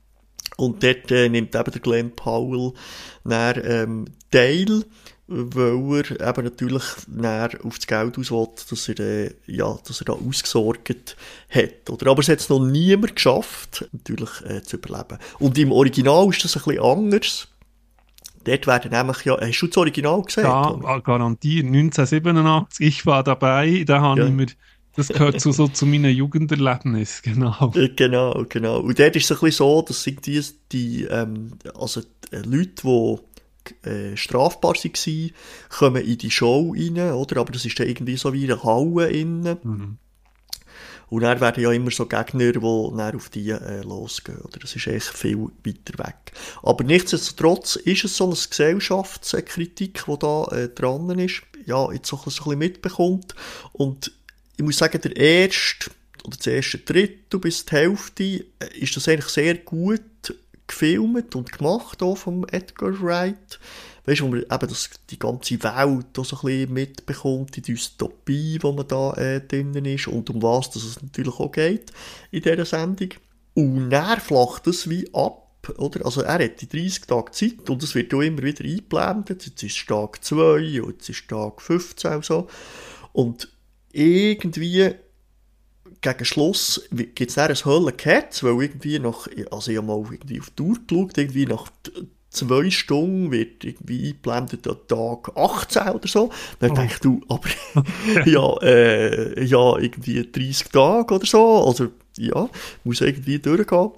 Und dort äh, nimmt eben der Glenn Powell dann, ähm, teil, weil er eben natürlich dann auf das Geld aus will, dass er, äh, ja, dass er da ausgesorgt hat. Oder? Aber es hat es noch niemand geschafft, natürlich äh, zu überleben. Und im Original ist das ein bisschen anders. Dort werden nämlich, ja, hast du das Original gesehen? Ja, garantiert, neunzehnhundertsiebenundachtzig, ich war dabei, da habe ja. ich mir... Das gehört so, so zu meinen Jugenderlebnissen, genau. Genau, genau. Und dort ist es ein bisschen so, dass die, die ähm, also die Leute, die äh, strafbar waren, kommen in die Show rein, oder? Aber das ist dann irgendwie so wie eine Halle innen. Mhm. Und dann werden ja immer so Gegner, die dann auf die äh, losgehen, oder? Das ist echt viel weiter weg. Aber nichtsdestotrotz ist es so eine Gesellschaftskritik, die da äh, dran ist, ja, jetzt so ein bisschen mitbekommt. Und ich muss sagen, der erste, oder das erste Drittel bis die Hälfte, ist das eigentlich sehr gut gefilmt und gemacht, auch vom Edgar Wright. Weißt du, wo man eben das, die ganze Welt auch so ein bisschen mitbekommt, die Dystopie, wo man da äh, drinnen ist und um was das es natürlich auch geht in dieser Sendung. Und dann flacht das wie ab, oder? Also er hat die dreissig Tage Zeit und es wird auch immer wieder eingeblendet. Jetzt ist Tag zwei und jetzt ist Tag fünfzehn und so. Und irgendwie gegen Schluss gibt es dann ein Höllen-Cats, weil irgendwie nach, also ich habe mal irgendwie auf die Uhr geschaut, irgendwie nach zwei Stunden wird irgendwie eingeblendet an Tag achtzehn oder so. Dann oh. denke ich, du, aber ja, äh, ja, irgendwie dreissig Tage oder so, also ja, muss irgendwie durchgehen.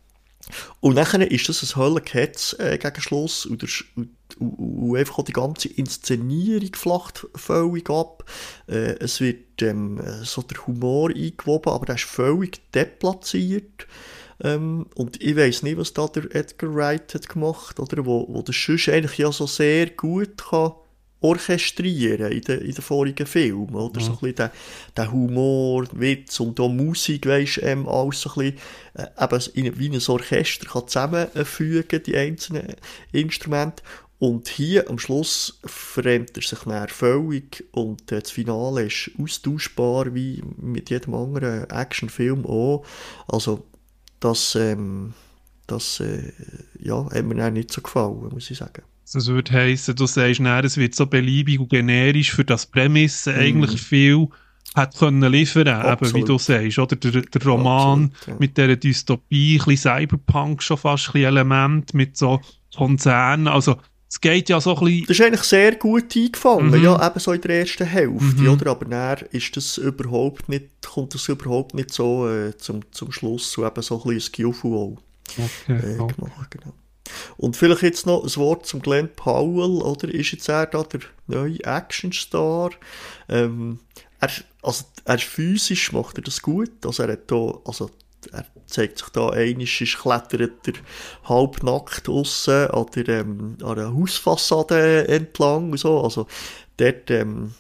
Und dann ist das ein Höllen-Cats äh, gegen Schluss und, der, und, und, und einfach auch die ganze Inszenierung flacht völlig ab. Äh, es wird ähm, so der Humor eingewoben, aber der ist völlig deplatziert. Ähm, und ich weiss nicht, was da der Edgar Wright hat gemacht, oder, wo, wo das sonst eigentlich ja so sehr gut kann orchestrieren in den, in den vorigen Filmen, oder? Ja. So ein bisschen der, der Humor, Witz und auch Musik, weisst, ähm, alles so ein bisschen, äh, eben wie ein Orchester kann zusammenfügen, die einzelnen Instrumente. Und hier am Schluss verändert er sich dann völlig und äh, das Finale ist austauschbar wie mit jedem anderen Actionfilm auch. Also, das, ähm, das, äh, ja, hat mir dann nicht so gefallen, muss ich sagen. Das würde heissen, du sagst, nein, es wird so beliebig und generisch für das Prämisse mm. eigentlich viel hat können liefern, eben, wie du sagst, oder? Der, der Roman Absolut, ja. mit dieser Dystopie, ein bisschen Cyberpunk schon fast, ein bisschen Element mit so Konzernen, also es geht ja so ein bisschen... Das ist eigentlich sehr gut eingefangen, mhm. ja, eben so in der ersten Hälfte, mhm. oder? Aber dann ist das überhaupt nicht, kommt das überhaupt nicht so äh, zum, zum Schluss, so eben so ein bisschen Skillful auch okay, äh, okay. gemacht, genau. Und vielleicht jetzt noch ein Wort zum Glenn Powell, oder? Ist jetzt er da der neue Actionstar? Ähm, er, also, er physisch macht er das gut, also er hat da, also er zeigt sich da einmal, ist klettert er halbnackt draussen an der, ähm, an der Hausfassade entlang und so, also dort, ähm,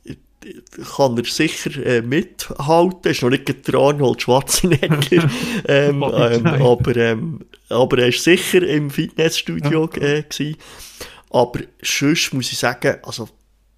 kann er sicher äh, mithalten. Ist noch nicht der Arnold Schwarzenegger, ähm, ähm, aber, ähm, aber er war sicher im Fitnessstudio äh, gewesen. Aber sonst muss ich sagen, also,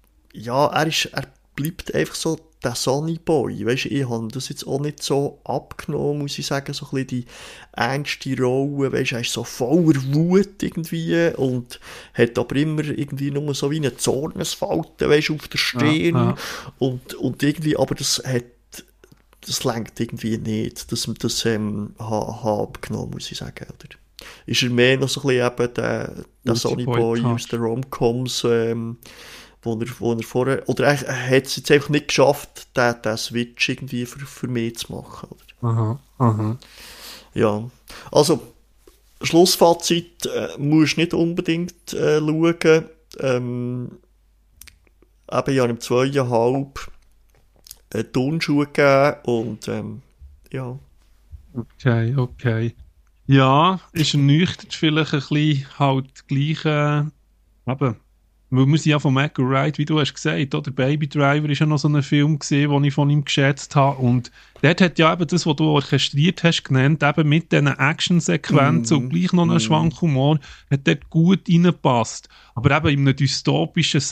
ja, er, ist, er bleibt einfach so der Sunny Boy. Weißt du, ich habe das jetzt auch nicht so abgenommen, muss ich sagen, so ein bisschen die ernste Rolle. Weißt du, er ist so voller Wut irgendwie und hat aber immer irgendwie nur so wie eine Zornesfalte, weißt du, auf der Stirn. Ja, ja. Und, und irgendwie, aber das hat das lenkt irgendwie nicht. Das, das ähm, habe ha abgenommen, muss ich sagen. Oder? Ist er mehr noch so ein bisschen eben der, der Sonny Boy aus den Rom-Coms, ähm, wo er, wo er vorher, oder eigentlich, er hat es jetzt einfach nicht geschafft, den, den Switch irgendwie für, für mich zu machen. Oder? Aha, aha. Ja. Also, Schlussfazit, äh, musst nicht unbedingt äh, schauen. Ähm, eben ja im zweieinhalb äh, Turnschuhe gegeben und ähm, ja. Okay, okay. Ja, ist ernüchtert vielleicht ein bisschen halt gleich, äh, eben, weil wir sind ja von Edgar Wright, wie du hast gesagt, oder Baby Driver ist ja noch so ein Film gesehen, den ich von ihm geschätzt habe und dort hat ja eben das, was du orchestriert hast, genannt, eben mit diesen Actionsequenzen mm, und gleich noch einen mm. Schwank Humor, hat dort gut reingepasst. Aber eben in einem dystopischen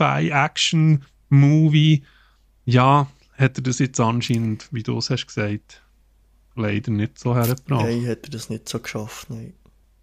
Sci-Fi-Action-Movie, ja, hat er das jetzt anscheinend, wie du es hast gesagt, leider nicht so hergebracht. Nein, hat er das nicht so geschafft, nein.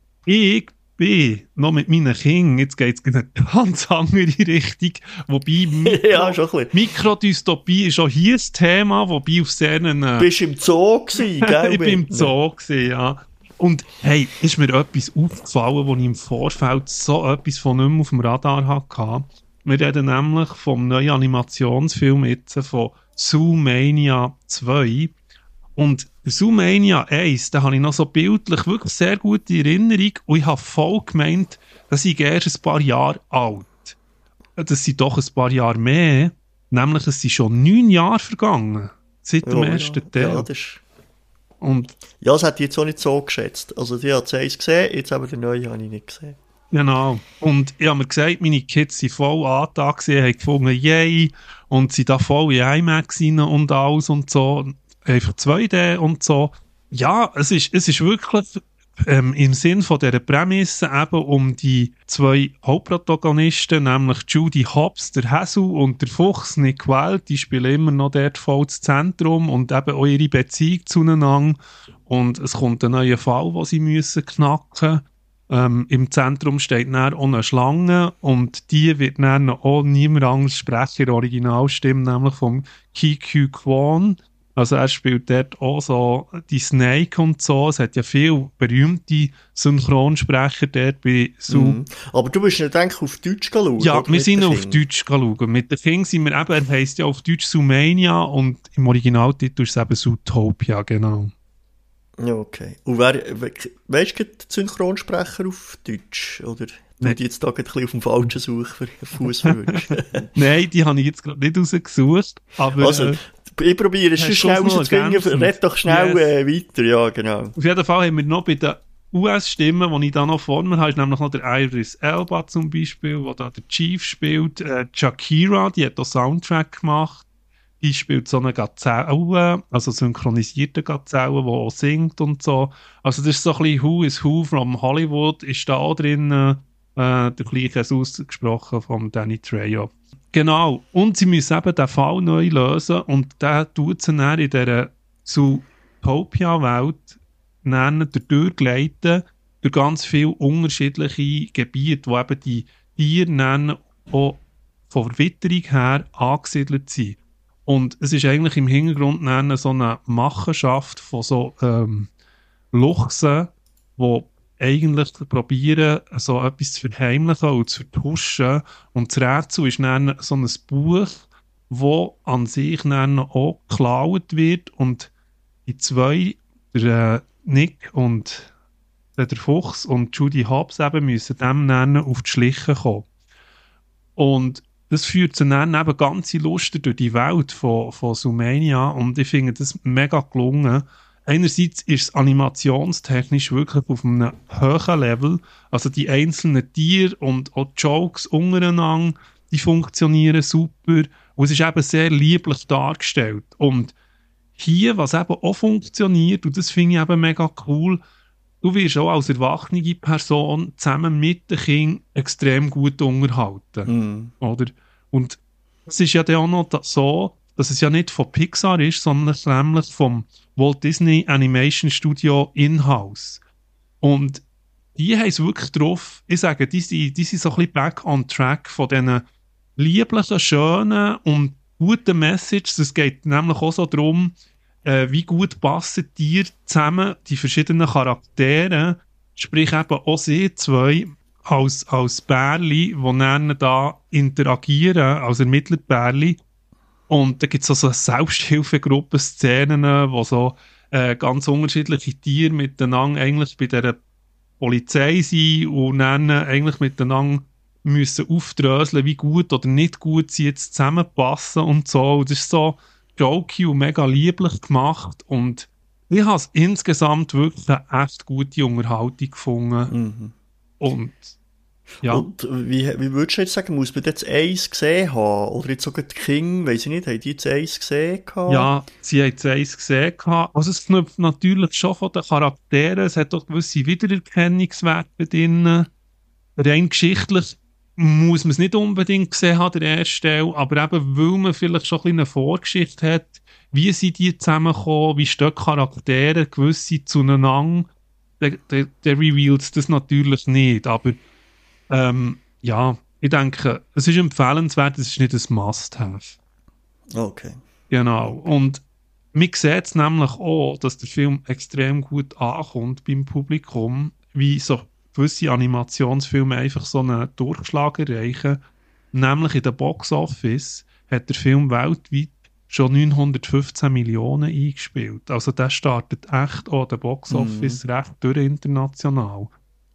Ich bin noch mit meinen Kindern, jetzt geht es in eine ganz andere Richtung, wobei Mikro, ja, schon ein bisschen. Mikrodystopie ist auch hier das Thema, wobei auf sehr einen... Du bist im Zoo gewesen, gell? Ich bin im Zoo gewesen, ja. Und hey, ist mir etwas aufgefallen, wo ich im Vorfeld so etwas von nicht mehr auf dem Radar hatte. Wir reden nämlich vom neuen Animationsfilm jetzt, von Zoomania zwei. Und Zoomania eins, da habe ich noch so bildlich wirklich sehr gute Erinnerung und ich habe voll gemeint, das ist erst ein paar Jahre alt. Das sind doch ein paar Jahre mehr, nämlich es sind schon neun Jahre vergangen, seit ja, dem ersten ja. Teil. Ja, das ist... Und ja, das hätte ich jetzt auch nicht so geschätzt. Also die hat es eins gesehen, jetzt aber den neuen habe ich nicht gesehen. Genau. Und ich habe mir gesagt, meine Kids sind voll angetan gewesen, haben gefunden, yay, und sind da voll in IMAX rein und alles und so. Einfach zwei D und so. Ja, es ist, es ist wirklich ähm, im Sinn von dieser Prämisse eben um die zwei Hauptprotagonisten, nämlich Judy Hopps, der Häsel und der Fuchs, Nick Wilde, die spielen immer noch dort voll das Zentrum und eben auch ihre Beziehung zueinander. Und es kommt ein neuer Fall, den sie müssen knacken. Ähm, Im Zentrum steht dann auch eine Schlange und die wird dann auch niemand anderes sprechen, in Originalstimme, nämlich vom Ki-Kyu Kwan. Also er spielt dort auch so die Snake und so. Es hat ja viele berühmte Synchronsprecher dort bei Zoom. Mm. Aber du bist nicht eigentlich auf Deutsch schauen? Ja, wir sind auf Deutsch schauen. Mit den Kindern sind wir eben, er heisst ja auf Deutsch Zoomania und im Originaltitel ist es eben Zootopia, genau. Ja, okay. Und wer, we, weißt du die Synchronsprecher auf Deutsch? Oder du die jetzt da ein bisschen auf dem falschen Suchfuß verwünscht? Nein, die habe ich jetzt gerade nicht rausgesucht. Aber, also, ich probiere es schon schnell rauszufinden. Red doch schnell yes. äh, weiter. Ja, genau. Auf jeden Fall haben wir noch bei den U S-Stimmen, die ich da noch vor mir habe, ist nämlich noch der Idris Elba zum Beispiel, der da der Chief spielt. Äh, Shakira, die hat auch Soundtrack gemacht. Die spielt so eine Gazelle, also synchronisierte Gazelle, die auch singt und so. Also das ist so ein bisschen Who is Who from Hollywood, ist da auch drin, äh, der gleiche ausgesprochen von Danny Trejo. Genau, und sie müssen eben den Fall neu lösen und der tut sie dann in dieser Zootopia-Welt durchgleiten durch ganz viele unterschiedliche Gebiete, wo eben die Tiere dann auch von der Witterung her angesiedelt sind. Und es ist eigentlich im Hintergrund dann so eine Machenschaft von so ähm, Luchsen, die eigentlich probieren, so etwas zu verheimlichen und zu vertuschen. Und das Rätsel ist dann so ein Buch, das an sich dann auch geklaut wird. Und die zwei, der äh, Nick und der, der Fuchs und Judy Hopps eben müssen dem dann auf die Schliche kommen. Und das führt sie dann eben ganze Luster durch die Welt von, von Zoomania und ich finde das mega gelungen. Einerseits ist es animationstechnisch wirklich auf einem hohen Level, also die einzelnen Tiere und auch die Jokes untereinander, die funktionieren super und es ist eben sehr lieblich dargestellt. Und hier, was eben auch funktioniert, und das finde ich eben mega cool, du wirst auch als erwachsene Person zusammen mit den Kindern extrem gut unterhalten. Mm. Oder? Und es ist ja dann auch noch so, dass es ja nicht von Pixar ist, sondern nämlich vom Walt Disney Animation Studio in-house. Und die haben es wirklich drauf, ich sage, die sind, die sind so ein bisschen back on track von diesen lieblichen, schönen und guten Messages. Es geht nämlich auch so darum, äh, wie gut passen die zusammen, die verschiedenen Charaktere, sprich eben auch sie zwei als, als Bärli, die dann da interagieren, als Ermittlerbärli. Und da gibt es also Selbsthilfegruppen-Szenen, wo so äh, ganz unterschiedliche Tiere miteinander eigentlich bei dieser Polizei sind und dann eigentlich miteinander müssen aufdröseln, wie gut oder nicht gut sie jetzt zusammenpassen und so. Und das ist so jokey und mega lieblich gemacht und ich habe es insgesamt wirklich eine echt gute Unterhaltung gefunden. Mhm. Und ja. Und wie, wie würdest du jetzt sagen, muss man jetzt eins gesehen haben? Oder jetzt sogar die Kinder, weiss ich nicht, haben die jetzt eins gesehen gehabt? Ja, sie haben jetzt eins gesehen gehabt. Also es knüpft natürlich schon von den Charakteren, es hat auch gewisse Wiedererkennungswerte drin. Rein geschichtlich muss man es nicht unbedingt gesehen haben, der ersten Stelle, aber eben, weil man vielleicht schon ein bisschen eine Vorgeschichte hat, wie sind die zusammengekommen, wie stehen die Charaktere gewisse zueinander, der, der, der reveals das natürlich nicht, aber ähm, ja, ich denke, es ist empfehlenswert, es ist nicht ein Must-Have. Okay. Genau, und man sieht es nämlich auch, dass der Film extrem gut ankommt beim Publikum, wie so gewisse Animationsfilme einfach so einen Durchschlag erreichen. Nämlich in der Box Office hat der Film weltweit schon neunhundertfünfzehn Millionen eingespielt. Also der startet echt auch der Box Office mhm. recht durch international.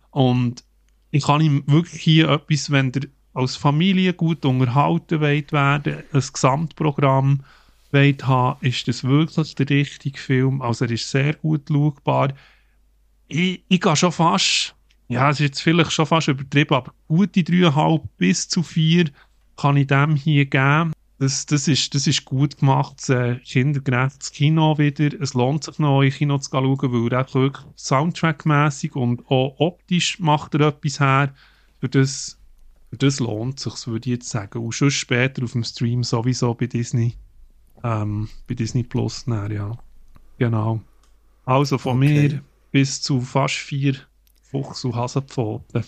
Und ich kann ihm wirklich hier etwas, wenn ihr als Familie gut unterhalten wollt werden, ein Gesamtprogramm wollt haben, ist das wirklich der richtige Film. Also er ist sehr gut schaubar. Ich, ich gehe schon fast, ja, es ist jetzt vielleicht schon fast übertrieben, aber gute dreieinhalb bis zu vier kann ich dem hier geben. Das, das, ist, das ist gut gemacht, äh, kindergerechtes Kino wieder. Es lohnt sich noch, in Kino zu schauen, weil er wirklich soundtrackmässig und auch optisch macht er etwas her. Für das, für das lohnt es sich, würde ich jetzt sagen. Und schon später auf dem Stream sowieso bei Disney, ähm, bei Disney Plus. Dann, ja. Genau. Also von okay. mir bis zu fast vier Fuchs- und Hasenpfoten.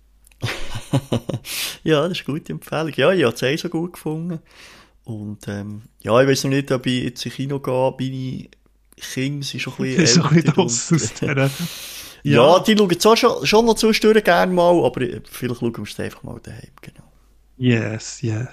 Ja, das ist eine gute Empfehlung. Ja, ich habe es eh so gut gefunden. Und ähm, ja, ich weiß noch nicht, ob ich jetzt ins Kino gehe. Meine Kinder sind schon ein bisschen älter. Ein bisschen aus und, äh, ja. ja, die schauen zwar schon, schon noch zwischendurch gerne mal, aber vielleicht schauen wir es einfach mal daheim, genau. Yes, yeah.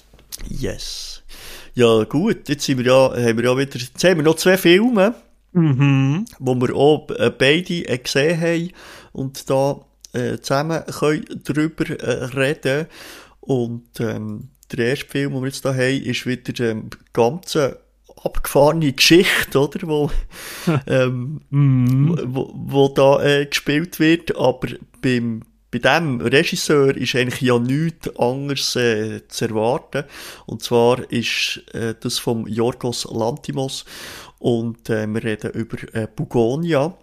Yes. Ja, gut, jetzt sind wir ja, haben wir ja wieder, jetzt haben wir noch zwei Filme, mhm. wo wir auch äh, beide äh, gesehen haben und da äh, zusammen können drüber äh, reden. Und ähm, der erste Film, den wir jetzt da haben, ist wieder ähm, ganze abgefahrene Geschichte, oder? Wo, ähm, mm. wo, wo da äh, gespielt wird. Aber beim, bei diesem Regisseur ist eigentlich ja nichts anderes äh, zu erwarten. Und zwar ist äh, das vom Yorgos Lanthimos. Und äh, wir reden über äh, Bugonia.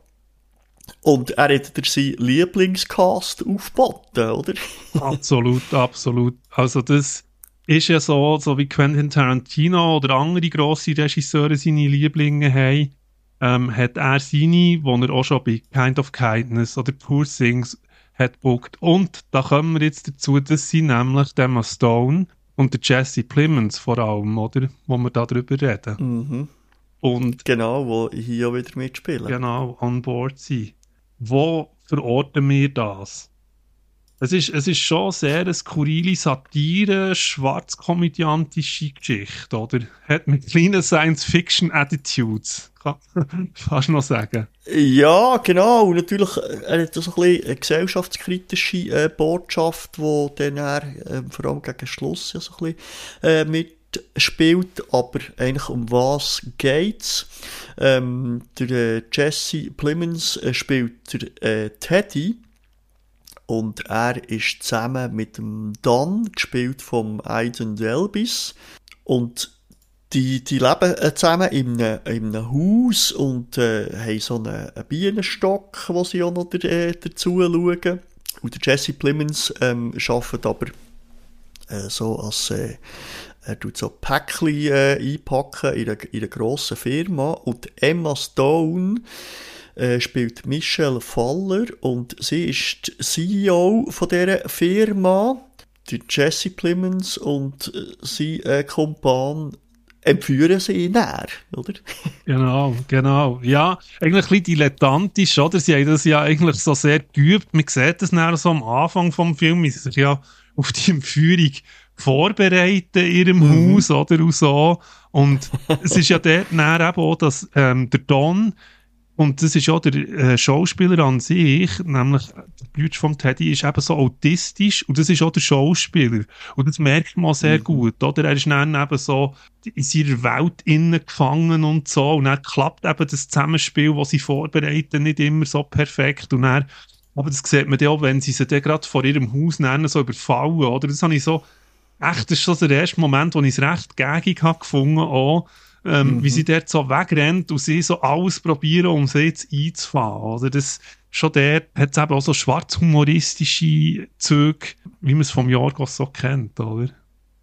Und er hat dir seinen Lieblingscast aufgeboten, oder? Absolut, absolut. Also das ist ja so, so wie Quentin Tarantino oder andere grosse Regisseure seine Lieblinge haben, ähm, hat er seine, die er auch schon bei Kind of Kindness oder Poor Things hat gebucht. Und da kommen wir jetzt dazu, das sind nämlich der Emma Stone und der Jesse Plemons vor allem, oder? Wo wir da drüber reden. Mhm. Und genau, wo hier wieder mitspielen. Genau, on board sind. Wo verorten wir das? Es ist, es ist schon sehr eine skurrile Satire, schwarzkomödiantische Geschichte, oder? Hat mit kleinen Science-Fiction-Attitudes. Kann fast noch sagen. Ja, genau. Und natürlich, er hat so ein bisschen eine gesellschaftskritische äh, Botschaft, die dann er, äh, vor allem gegen Schluss ja so ein bisschen äh, mitspielt. Aber eigentlich um was geht's? Ähm, der äh, Jesse Plemons äh, spielt der äh, Teddy. Und er ist zusammen mit dem Dan, gespielt vom Aidan Delbis. Und die, die leben äh, zusammen in einem, in einem Haus und äh, haben so einen, einen Bienenstock, wo sie auch noch da, äh, dazu schauen. Und der Jesse Plemons ähm, arbeitet aber äh, so als... Äh, er tut so Päckchen äh, einpacken in einer, in einer grossen Firma. Und Emma Stone äh, spielt Michelle Faller und sie ist die C E O von dieser Firma. Der Jesse Plemons und äh, sein äh, Kumpan entführen sie ihn näher, oder? Genau, genau. Ja, eigentlich ein bisschen dilettantisch, oder? Sie haben das ja eigentlich so sehr geübt. Man sieht das nachher so am Anfang vom Film, wie sie sich ja auf die Entführung vorbereiten in ihrem Mhm. Haus, oder? Und so. Und es ist ja dort nachher eben auch, dass ähm, der Don, und das ist ja der äh, Schauspieler an sich, nämlich der Bruder vom Teddy, ist eben so autistisch und das ist auch der Schauspieler. Und das merkt man sehr Mhm. gut, oder? Er ist dann eben so in seiner Welt innen gefangen und so und dann klappt eben das Zusammenspiel, das sie vorbereiten, nicht immer so perfekt und dann, aber das sieht man dann auch, wenn sie sie dann gerade vor ihrem Haus nennen, so überfallen, oder? Das habe ich so, echt, das ist so der erste Moment, wo ich es recht gägig habe gefunden auch, ähm, wie sie Mhm. dort so wegrennt und sie so alles probieren, um sie jetzt einzufahren. Oder das, schon dort hat es eben auch so schwarzhumoristische Züge, wie man es vom Jorgos so kennt, oder?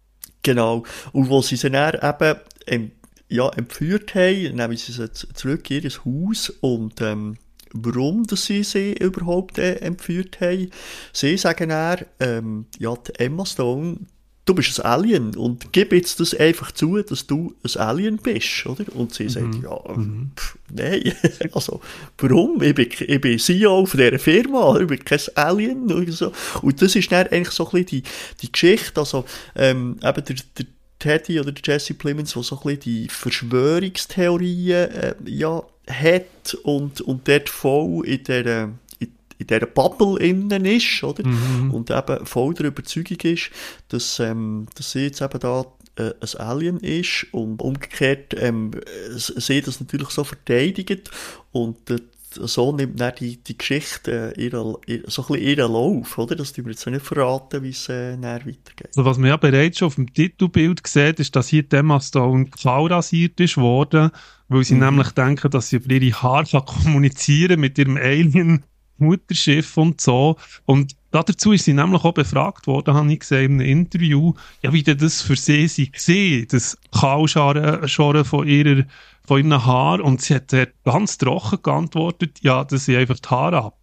Genau. Und wo sie sie dann eben ähm, ja, entführt haben, nehmen sie sie z- zurück in ihr Haus und ähm, warum dass sie sie überhaupt äh, entführt haben, sie sagen dann, ähm, ja, die Emma Stone, du bist ein Alien und gib jetzt das einfach zu, dass du ein Alien bist, oder? Und sie sagt, Mhm. ja, Mhm. pff, nein, also, warum? Ich bin, ich bin C E O von dieser Firma, ich bin kein Alien oder so. Und das ist dann eigentlich so ein bisschen die, die Geschichte, also, ähm, eben der, der Teddy oder der Jesse Plemons, der so ein bisschen die Verschwörungstheorien, äh, ja, hat und, und dort voll in dieser, in, in dieser Bubble innen ist, oder? Mhm. Und eben voll der Überzeugung ist, dass, ähm, dass sie jetzt eben da äh, ein Alien ist und umgekehrt ähm, sie das natürlich so verteidigt und äh, so nimmt dann die, die Geschichte äh, ihre, ihre, so ein bisschen ihren Lauf, oder? Das tun wir jetzt nicht verraten, wie es äh, dann weitergeht. Also was man ja bereits schon auf dem Titelbild sieht, ist, dass hier die Emma Stone kahl rasiert ist worden, weil sie Mhm. nämlich denken, dass sie über ihre Haare kann kommunizieren mit ihrem Alien-Mutterschiff und so. Und dazu ist sie nämlich auch befragt worden, habe ich gesehen in einem Interview, ja, wie denn das für sie sie gesehen, das Kahlscharen von ihrer von ihren Haaren. Und sie hat dort ganz trocken geantwortet, ja, das sind einfach die Haare ab.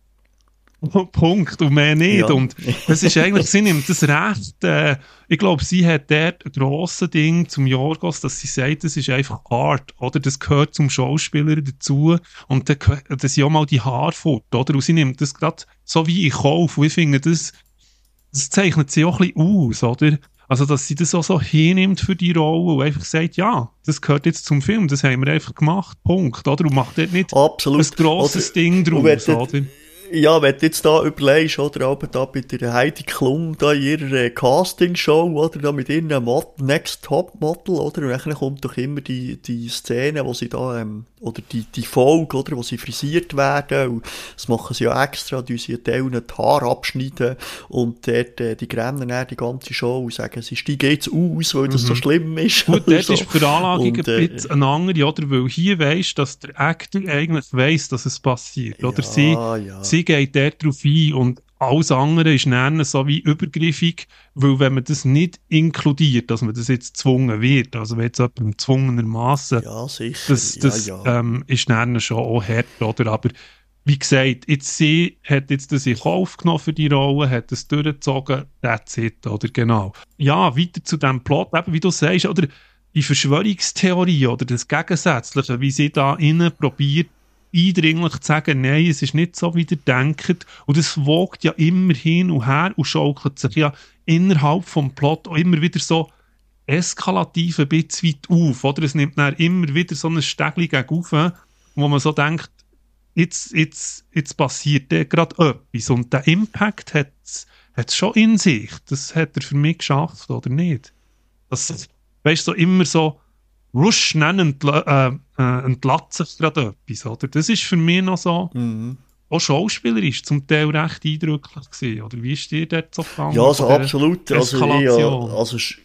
Punkt und mehr nicht. Ja. Und das ist eigentlich, sie nimmt das recht, äh, ich glaube, sie hat dort ein grosses Ding zum Jorgos, dass sie sagt, das ist einfach Art, oder? Das gehört zum Schauspieler dazu und dann gehört- das sind auch mal die Haare fort, oder? Und sie nimmt das gerade so wie ich kaufe und ich finde, das, das zeichnet sie auch ein bisschen aus, oder? Also, dass sie das auch so hinnimmt für die Rolle und einfach sagt, ja, das gehört jetzt zum Film, das haben wir einfach gemacht, Punkt, oder? Und macht dort nicht ein Absolut. grosses Oder, Ding und wenn draus, du- oder? Ja, wenn du jetzt da überlegst, oder, aber da bei der Heidi Klum, da in ihrer äh, Castingshow, oder, da mit ihrem Mod Next Top Model, oder, und dann kommt doch immer die, die Szene, wo sie da, ähm, oder die, die Folge, oder, wo sie frisiert werden, und das machen sie ja extra, die sie Teilen die Haare abschneiden, und dort, äh, die rennen dann die ganze Show und sagen, sie steigen jetzt aus, weil das so Mhm. schlimm ist. Gut, oder dort so. ist die Veranlagung Und, ein äh, bisschen eine andere, oder? Weil hier weisst, dass der Actor eigentlich weiss, dass es passiert, oder? Sie, ja, ja. sie geht dort drauf ein und alles andere ist dann so wie übergriffig, weil wenn man das nicht inkludiert, dass man das jetzt gezwungen wird, also wenn jetzt jemand gezwungenermassen, Ja, sicher. das, das ja, ja. Ähm, ist dann schon auch hart, oder? Aber wie gesagt, jetzt sie hat jetzt das in Kauf genommen für die Rolle, hat das durchgezogen, that's it, oder? Genau. Ja, weiter zu dem Plot, eben wie du sagst, oder die Verschwörungstheorie oder das Gegensätzliche, wie sie da innen probiert, eindringlich zu sagen, nein, es ist nicht so, wie ihr denkt. Und es wogt ja immer hin und her und schaukelt sich ja innerhalb vom Plot auch immer wieder so eskalativ ein bisschen weit auf, oder? Es nimmt dann immer wieder so ein Stegli gegen rauf, wo man so denkt, jetzt, jetzt, jetzt passiert da gerade etwas. Und der Impact hat es schon in sich. Das hat er für mich geschafft, oder nicht? Das, weißt du, so immer so, rusch, schnell entla äh, äh, entlädt sich gerade etwas, oder? Das ist für mich noch so, Mhm. auch schauspielerisch zum Teil recht eindrücklich gewesen, oder? Wie ist dir dort so gegangen? Ja, also von dieser absolut. Also, ich, ja, Eskalation? also, sch-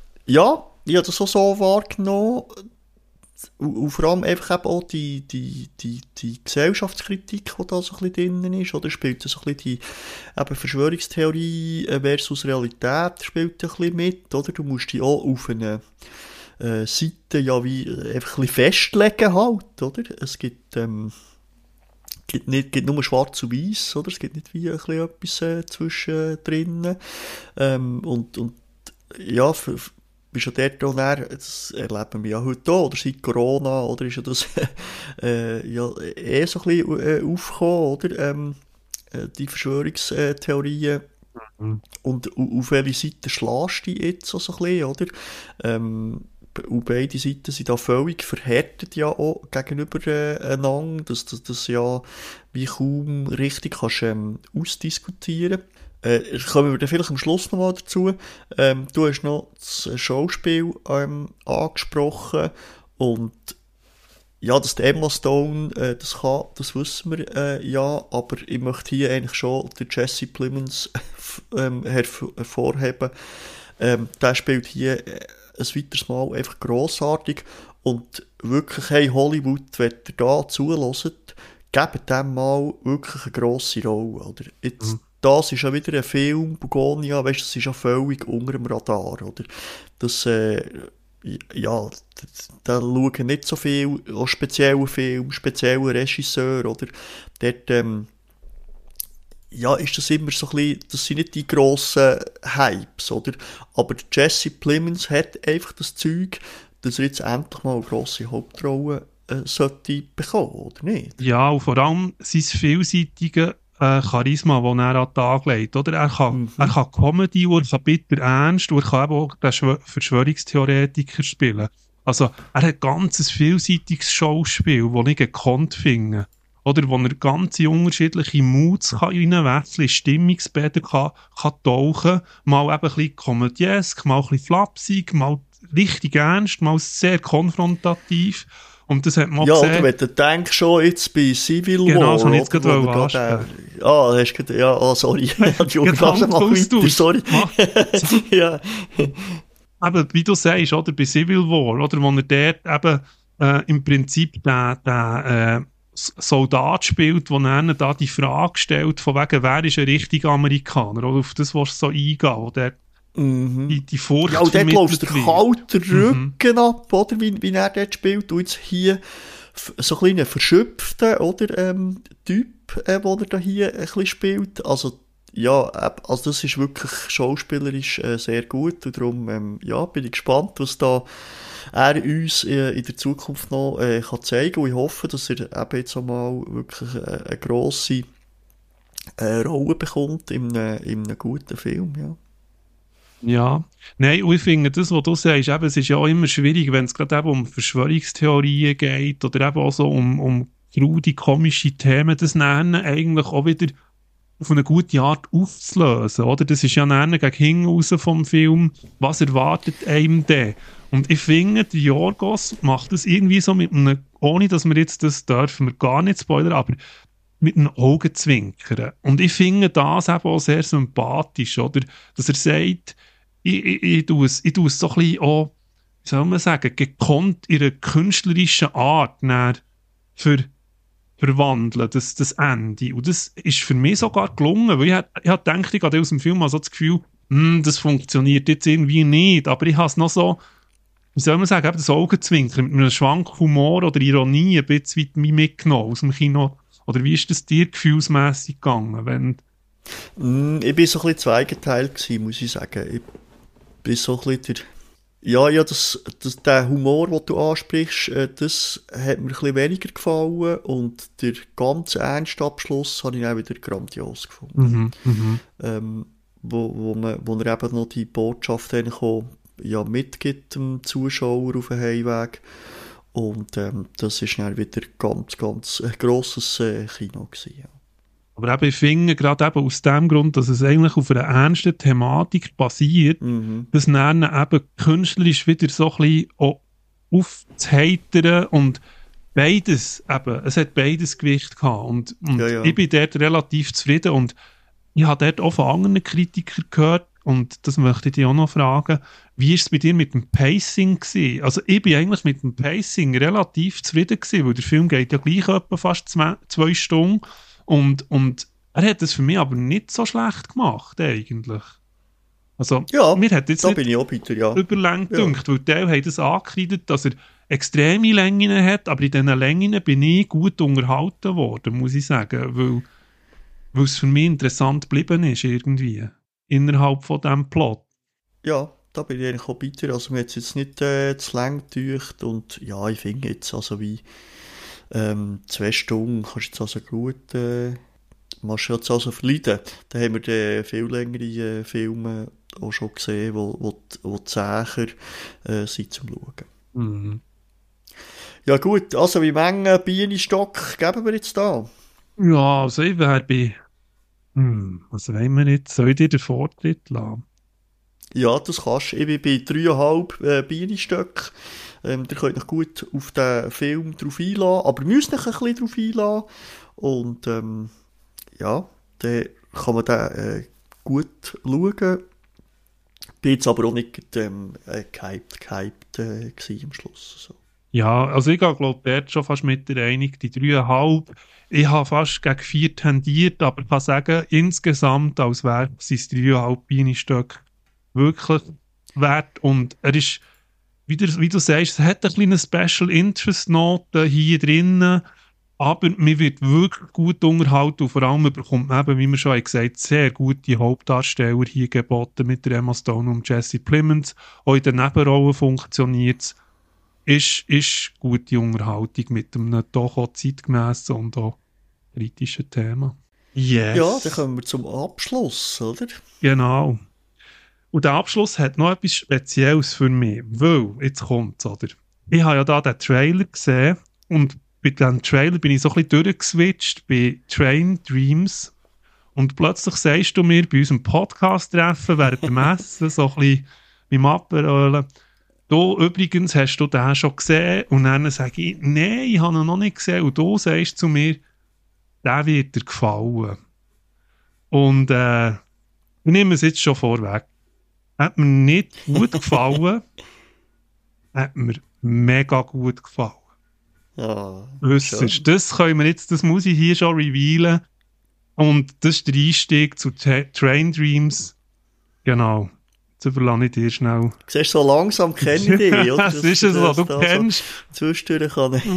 ja, ich habe das auch so wahrgenommen. Und, und vor allem einfach eben auch die, die, die, die Gesellschaftskritik, die da so ein bisschen drin ist, oder spielt so ein bisschen die eben Verschwörungstheorie versus Realität spielt ein bisschen mit, oder? Du musst dich auch auf eine äh, Seite ja wie äh, einfach ein bisschen festlegen halt, oder? Es gibt, ähm, gibt nicht, gibt nur schwarz und weiß, oder? Es gibt nicht wie ein bisschen etwas äh, zwischendrin. Ähm, und, und, ja, für, bist ja dort auch näher, das erleben wir ja heute auch, oder seit Corona, oder ist ja das äh, ja, eh so ein bisschen äh, aufgekommen, oder? Ähm, äh, die Verschwörungstheorien. Mhm. Und u- auf welche Seite schlägst du jetzt so ein bisschen, oder? Ähm, und beide Seiten sind da völlig verhärtet ja auch gegenüber äh, einander, dass du das, das ja wie kaum richtig kannst ähm, ausdiskutieren. Äh, kommen wir dann vielleicht am Schluss nochmal dazu. Ähm, du hast noch das Schauspiel ähm, angesprochen und ja, dass der Emma Stone äh, das kann, das wissen wir äh, ja, aber ich möchte hier eigentlich schon den Jesse Plemons ähm, herv- hervorheben. Ähm, der spielt hier äh, ein weiteres Mal einfach grossartig und wirklich, hey Hollywood, wenn ihr da zuhört, gebt dem mal wirklich eine grosse Rolle, oder? Jetzt, Mhm. das ist ja wieder ein Film, Begonia, weißt du, das ist ja völlig unter dem Radar, oder? Das, äh, ja, da schauen nicht so viel, auch spezielle Film, spezielle Regisseur, oder? Dort, ähm, ja, ist das immer so ein bisschen, das sind nicht die grossen Hypes, oder? Aber Jesse Plemons hat einfach das Zeug, dass er jetzt endlich mal eine grosse Hauptrolle äh, sollte bekommen, oder nicht? Ja, und vor allem sein vielseitiges äh, Charisma, das er an den Tag legt. Oder? Er, kann, er Mhm. kann Comedy, und er kann bitter ernst, und er kann eben auch den Schw- Verschwörungstheoretiker spielen. Also, er hat ganz ein vielseitiges Schauspiel, das ich gekonnt finde. Oder wo er ganz unterschiedliche Moods kann reinwechseln, Stimmungsbäder kann, kann tauchen, mal eben ein bisschen komödiesk, mal ein bisschen flapsig, mal richtig ernst, mal sehr konfrontativ. Und das hat man auch Ja, oder gesehen. wenn du denkst schon jetzt bei Civil Genau, War, das wollte ich jetzt oder, gerade wo er gerade, ansprechen. äh, ah, hast du gerade, ja, ah, sorry, Entschuldigung, lass mal weiter, Gedankenaustausch. sorry. Mach- Ja, Eben, wie du sagst, oder, bei Civil War, oder, wo er dort eben äh, im Prinzip den, den äh, S- Soldat spielt, der dann da die Frage stellt, von wegen, wer ist ein richtiger Amerikaner, oder auf das willst du so eingehen, wo der mhm. die, die Ja, Furcht und dort läuft vermittelt der wird. kalte Mhm. Rücken ab, oder, wie, wie er dort spielt, und jetzt hier f- so ein kleiner verschöpfter, oder, ähm, Typ, äh, wo er da hier ein bisschen spielt, also, ja, äh, also das ist wirklich schauspielerisch äh, sehr gut, und darum, ähm, ja, bin ich gespannt, was da er uns äh, in der Zukunft noch äh, kann zeigen, und ich hoffe, dass er eben jetzt einmal wirklich äh, eine grosse äh, Rolle bekommt in einem, in einem guten Film, ja. Ja, nein, und ich finde, das, was du sagst, eben, es ist ja auch immer schwierig, wenn es gerade eben um Verschwörungstheorien geht oder eben auch so um, um krude, komische Themen, das dann eigentlich auch wieder auf eine gute Art aufzulösen, oder? Das ist ja dann gegen hinten raus vom Film, was erwartet einem denn? Und ich finde, der Yorgos macht das irgendwie so mit einem, ohne dass wir jetzt das dürfen wir gar nicht spoilern, aber mit einem Augenzwinkern. Und ich finde das eben auch sehr sympathisch, oder? Dass er sagt, ich, ich, ich tue es, ich tue es so ein bisschen auch, wie soll man sagen, gekonnt in einer künstlerischen Art dann für verwandeln, das, das Ende. Und das ist für mich sogar gelungen, weil ich, hab- ich hab gedacht, ich hatte aus dem Film mal so das Gefühl, hm, das funktioniert jetzt irgendwie nicht, aber ich habe es noch so, wie soll man sagen, eben das Augenzwinkern mit einem Schwank Humor oder Ironie ein bisschen weit mich mitgenommen aus dem Kino. Oder wie ist das dir gefühlsmässig gegangen? Wenn, Mm, ich bin so ein bisschen zweigeteilt gewesen, muss ich sagen. Ich bin so ein bisschen der, ja, ja, das, das, der Humor, den du ansprichst, äh, das hat mir ein bisschen weniger gefallen, und der ganze Ernstabschluss habe ich auch wieder grandios gefunden. mhm, mhm. Ähm, wo, wo, man, wo er eben noch die Botschaft eigentlich auch, ja, mitgibt dem Zuschauer auf dem Heimweg. Und ähm, das ist dann wieder ganz, ganz ein grosses äh, Kino gewesen, ja. Aber eben, ich finde, gerade eben aus dem Grund, dass es eigentlich auf einer ernsten Thematik basiert, Mhm. das dann eben künstlerisch wieder so ein bisschen auch aufzuheitern und beides eben, es hat beides Gewicht gehabt und, und Ja, ja. ich bin dort relativ zufrieden und ich habe dort auch von anderen Kritikern gehört und das möchte ich dich auch noch fragen, wie ist es bei dir mit dem Pacing gewesen? Also ich bin eigentlich mit dem Pacing relativ zufrieden gewesen, weil der Film geht ja gleich etwa fast zwei, zwei Stunden und, und er hat es für mich aber nicht so schlecht gemacht eigentlich. Also Ja, mir hat jetzt da nicht bin ich auch bei dir, ja. überlängt Ja. gedacht, weil Teil hat es angekreidet, dass er extreme Längen hat, aber in diesen Längen bin ich gut unterhalten worden, muss ich sagen, weil, weil es für mich interessant geblieben ist irgendwie, innerhalb von diesem Plot. Ja, da bin ich eigentlich auch bei dir. Also mir hat es jetzt nicht äh, zu lang gedaucht und ja, ich finde jetzt, also wie ähm, zwei Stunden kannst du jetzt also gut, äh, machst du jetzt also verleiden. Da haben wir dann viel längere äh, Filme auch schon gesehen, wo, wo, wo zäher äh, sind zum Schauen. Mhm. Ja gut, also wie viele Bienenstock geben wir jetzt da? Ja, also ich wäre bei... Hm, was wollen wir jetzt? Soll ich dir den Vortritt lassen? Ja, das kannst du. Ich bin bei dreieinhalb äh, Bienenstöcken. Ähm, ihr könnt euch gut auf den Film drauf einlassen, aber ihr müsst euch ein bisschen drauf einlassen. Und ähm, ja, dann kann man den äh, gut schauen. Bin jetzt aber auch nicht ähm, äh, gehypt, gehypt äh, am Schluss. So. Ja, also ich glaube, dort schon fast mit der einig, die dreieinhalb. Ich habe fast gegen vier tendiert, aber ich kann sagen, insgesamt als Werk sind es dreieinhalb Bienenstöcke wirklich wert. Und er ist, wie du, wie du sagst, es hat eine kleine Special Interest Note hier drinnen, aber man wird wirklich gut unterhalten und vor allem bekommt man eben, wie wir schon gesagt haben, sehr gute Hauptdarsteller hier geboten mit der Emma Stone und Jesse Plemons. Auch in den Nebenrollen funktioniert es. Ist, ist gute Unterhaltung mit einem doch auch zeitgemässen und auch kritischen Thema. Yes. Ja, dann kommen wir zum Abschluss, oder? Genau. Und der Abschluss hat noch etwas Spezielles für mich, weil, jetzt kommt's, oder? Ich habe ja da den Trailer gesehen und bei diesem Trailer bin ich so ein bisschen durchgeswitcht bei Train Dreams und plötzlich sagst du mir bei unserem Podcast-Treffen während dem Essen so ein bisschen beim Aperölen, du, übrigens, hast du den schon gesehen? Und dann sage ich, nein, ich habe ihn noch nicht gesehen. Und du sagst zu mir, der wird dir gefallen. Und äh, ich nehme es jetzt schon vorweg. Hat mir nicht gut gefallen, hat mir mega gut gefallen. Ja, Wüsstest, das können wir jetzt, das muss ich hier schon revealen. Und das ist der Einstieg zu Tra- Train Dreams. Genau. Jetzt überlasse ich dir schnell. Du siehst, so langsam kenne ich dich, oder? Das ist es so, du kennst. So zwischendurch kann ich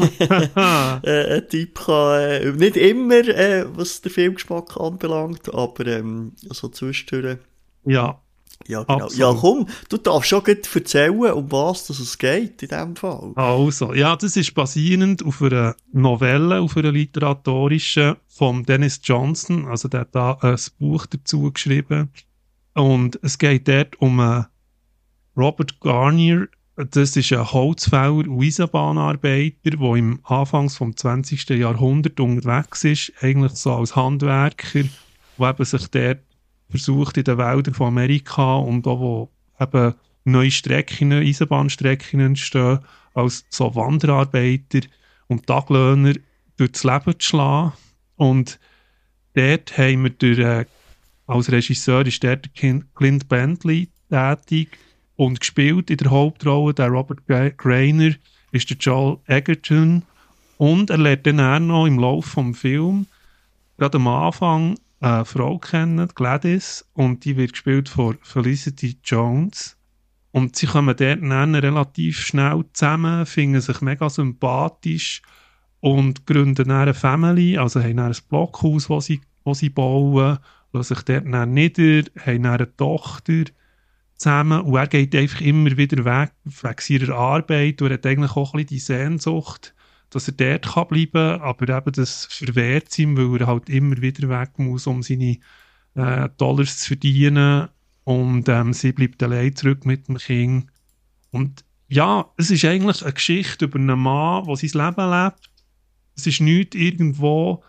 äh, ein Tipp kann, äh, nicht immer, äh, was den Filmgeschmack anbelangt, aber ähm, so zwischendurch. Ja. Ja, genau. Absolut. Ja, komm, du darfst schon gut erzählen, um was das es geht in diesem Fall. Also, ja, das ist basierend auf einer Novelle, auf einer literaturischen von Dennis Johnson. Also, der hat da ein Buch dazu geschrieben. Und es geht dort um einen Robert Garnier. Das ist ein Holzfäller und Eisenbahnarbeiter, der im Anfangs vom zwanzigsten Jahrhundert unterwegs ist, eigentlich so als Handwerker, der eben sich dort versucht in den Wäldern von Amerika und auch wo eben neue Strecken, Eisenbahnstrecken entstehen, als so Wanderarbeiter und Taglöhner durchs Leben zu schlagen. Und dort haben wir durch, äh, als Regisseur ist dort Clint Bentley tätig und gespielt in der Hauptrolle, der Robert Grainer ist der Joel Egerton und er lernt dann auch noch im Laufe des Films gerade am Anfang eine Frau kennen, Gladys, und die wird gespielt von Felicity Jones. Und sie kommen dort dann relativ schnell zusammen, finden sich mega sympathisch und gründen dann eine Family, also haben dann ein Blockhaus, das sie, das sie bauen, lassen sich dort dann nieder, haben dann eine Tochter zusammen und er geht einfach immer wieder weg wegen seiner Arbeit und er hat eigentlich auch ein bisschen die Sehnsucht, dass er dort kann bleiben kann, aber eben das verwehrt ihm, weil er halt immer wieder weg muss, um seine äh, Dollars zu verdienen und ähm, sie bleibt allein zurück mit dem Kind. Und ja, es ist eigentlich eine Geschichte über einen Mann, der sein Leben lebt. Es ist nichts irgendwo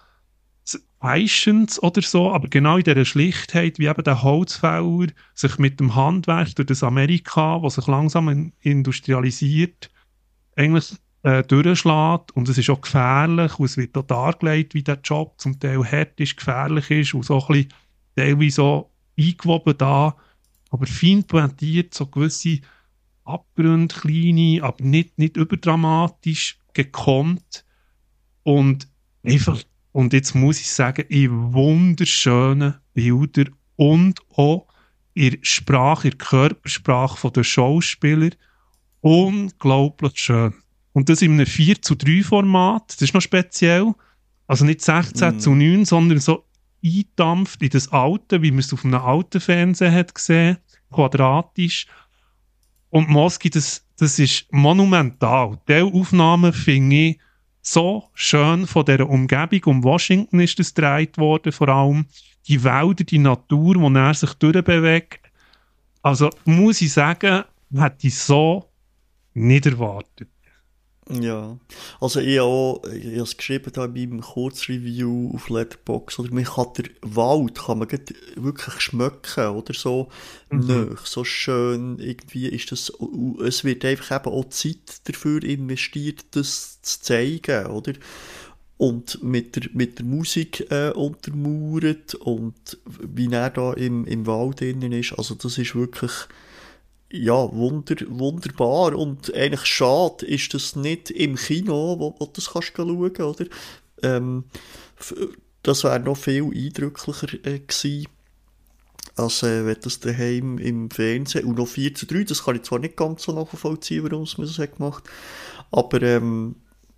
Heischendes oder so, aber genau in dieser Schlichtheit, wie eben der Holzfäller sich mit dem Handwerk durch das Amerika, das sich langsam industrialisiert, eigentlich äh, durchschlägt und es ist auch gefährlich und es wird auch dargelegt, wie der Job zum Teil hart ist, gefährlich ist und so ein bisschen teilweise so eingewoben da, aber fein pointiert, so gewisse Abgründe, kleine, aber nicht, nicht überdramatisch, gekonnt und einfach, und jetzt muss ich sagen, in wunderschönen Bildern und auch in der Sprache, in der Körpersprache der Schauspieler unglaublich schön. Und das in einem vier zu drei Format, das ist noch speziell. Also nicht sechzehn zu neun, sondern so eingedampft in das Alte, wie man es auf einem alten Fernsehen hat gesehen, quadratisch. und Moski, das, das ist monumental. Die Aufnahmen finde ich so schön von dieser Umgebung. Um Washington ist das gedreht worden, vor allem die Wälder, die Natur, wo er sich durchbewegt. Also muss ich sagen, hätte ich so nicht erwartet. Ja, also ich habe auch, ich habe es geschrieben da in meinem Kurzreview auf Letterboxd, oder man kann den Wald, kann man wirklich schmecken, oder so, mhm. Nö, so schön, irgendwie ist das, es wird einfach eben auch Zeit dafür investiert, das zu zeigen, oder? Und mit der, mit der Musik äh, untermauert und wie er da im, im Wald drinnen ist, also das ist wirklich, ja, wunder, wunderbar. Und eigentlich schade ist das nicht im Kino, wo, wo du das kannst schauen, oder? Ähm, das wäre noch viel eindrücklicher äh, gewesen, als äh, wenn das daheim im Fernsehen, und noch vier zu drei, das kann ich zwar nicht ganz so nachvollziehen, warum es mir das hat gemacht, aber ähm,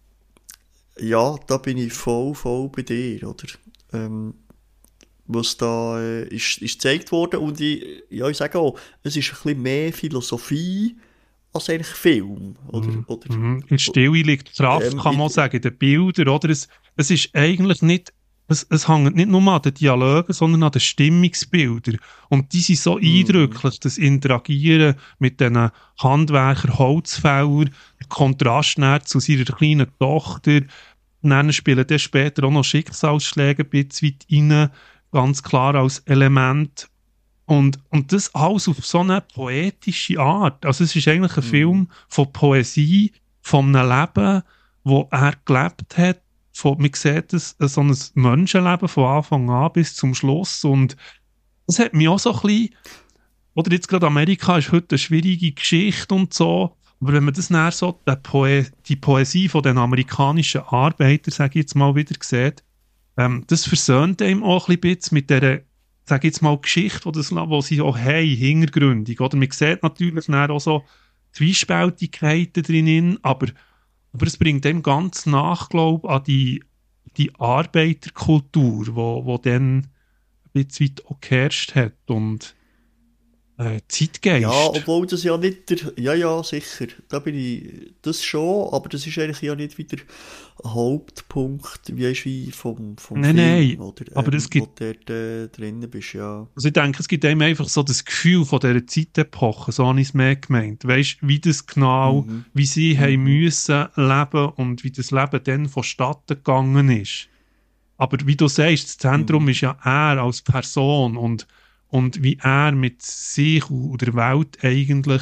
ja, da bin ich voll, voll bei dir, oder? Ähm, was da äh, ist, ist gezeigt worden, und ich, ja, ich sage auch, es ist ein bisschen mehr Philosophie als eigentlich Film, oder? Mhm. oder mhm. In der Stille liegt die Kraft, ähm, kann man ich, sagen, in den Bildern, oder? Es, es ist eigentlich nicht, es, es hängt nicht nur an den Dialogen, sondern an den Stimmungsbildern. Und die sind so mm. eindrücklich, das Interagieren mit diesen Handwerker, Holzfäller, der Kontrast zu seiner kleinen Tochter. Dann spielen dann später auch noch Schicksalsschläge ein bisschen weit rein, ganz klar als Element. Und, und das alles auf so eine poetische Art. Also es ist eigentlich ein mm. Film von Poesie, von einem Leben, wo er gelebt hat. Von, man sieht das, so ein Menschenleben von Anfang an bis zum Schluss. Und das hat mich auch so ein bisschen, oder jetzt gerade Amerika ist heute eine schwierige Geschichte und so, aber wenn man das näher so, die, Poe- die Poesie von den amerikanischen Arbeitern, sage ich jetzt mal, wieder sieht, ähm, das versöhnt einem auch ein bisschen mit dieser, sage ich jetzt mal, Geschichte, wo, das, wo sie auch haben, hintergründig. Oder man sieht natürlich näher auch so Zwiespältigkeiten drin, aber Aber es bringt dem ganz nach, glaube ich, an die, die Arbeiterkultur, wo, wo dann ein bisschen weit auch geherrscht hat. Und äh, Zeitgeist. Ja, obwohl das ja nicht der... Ja, ja, sicher. Da bin ich... Das schon, aber das ist eigentlich ja nicht wieder ein Hauptpunkt, wie ist wie vom, vom nein, Film, nein, oder? Aber ähm, es gibt, wo du dort äh, drin bist, ja. Also ich denke, es gibt einem einfach so das Gefühl von dieser Zeitepoche, so habe ich es mehr gemeint. Weißt du, wie das genau, mhm. wie sie mhm. haben müssen leben und wie das Leben dann vonstatten gegangen ist. Aber wie du sagst, das Zentrum mhm. ist ja er als Person und, und wie er mit sich und der Welt eigentlich...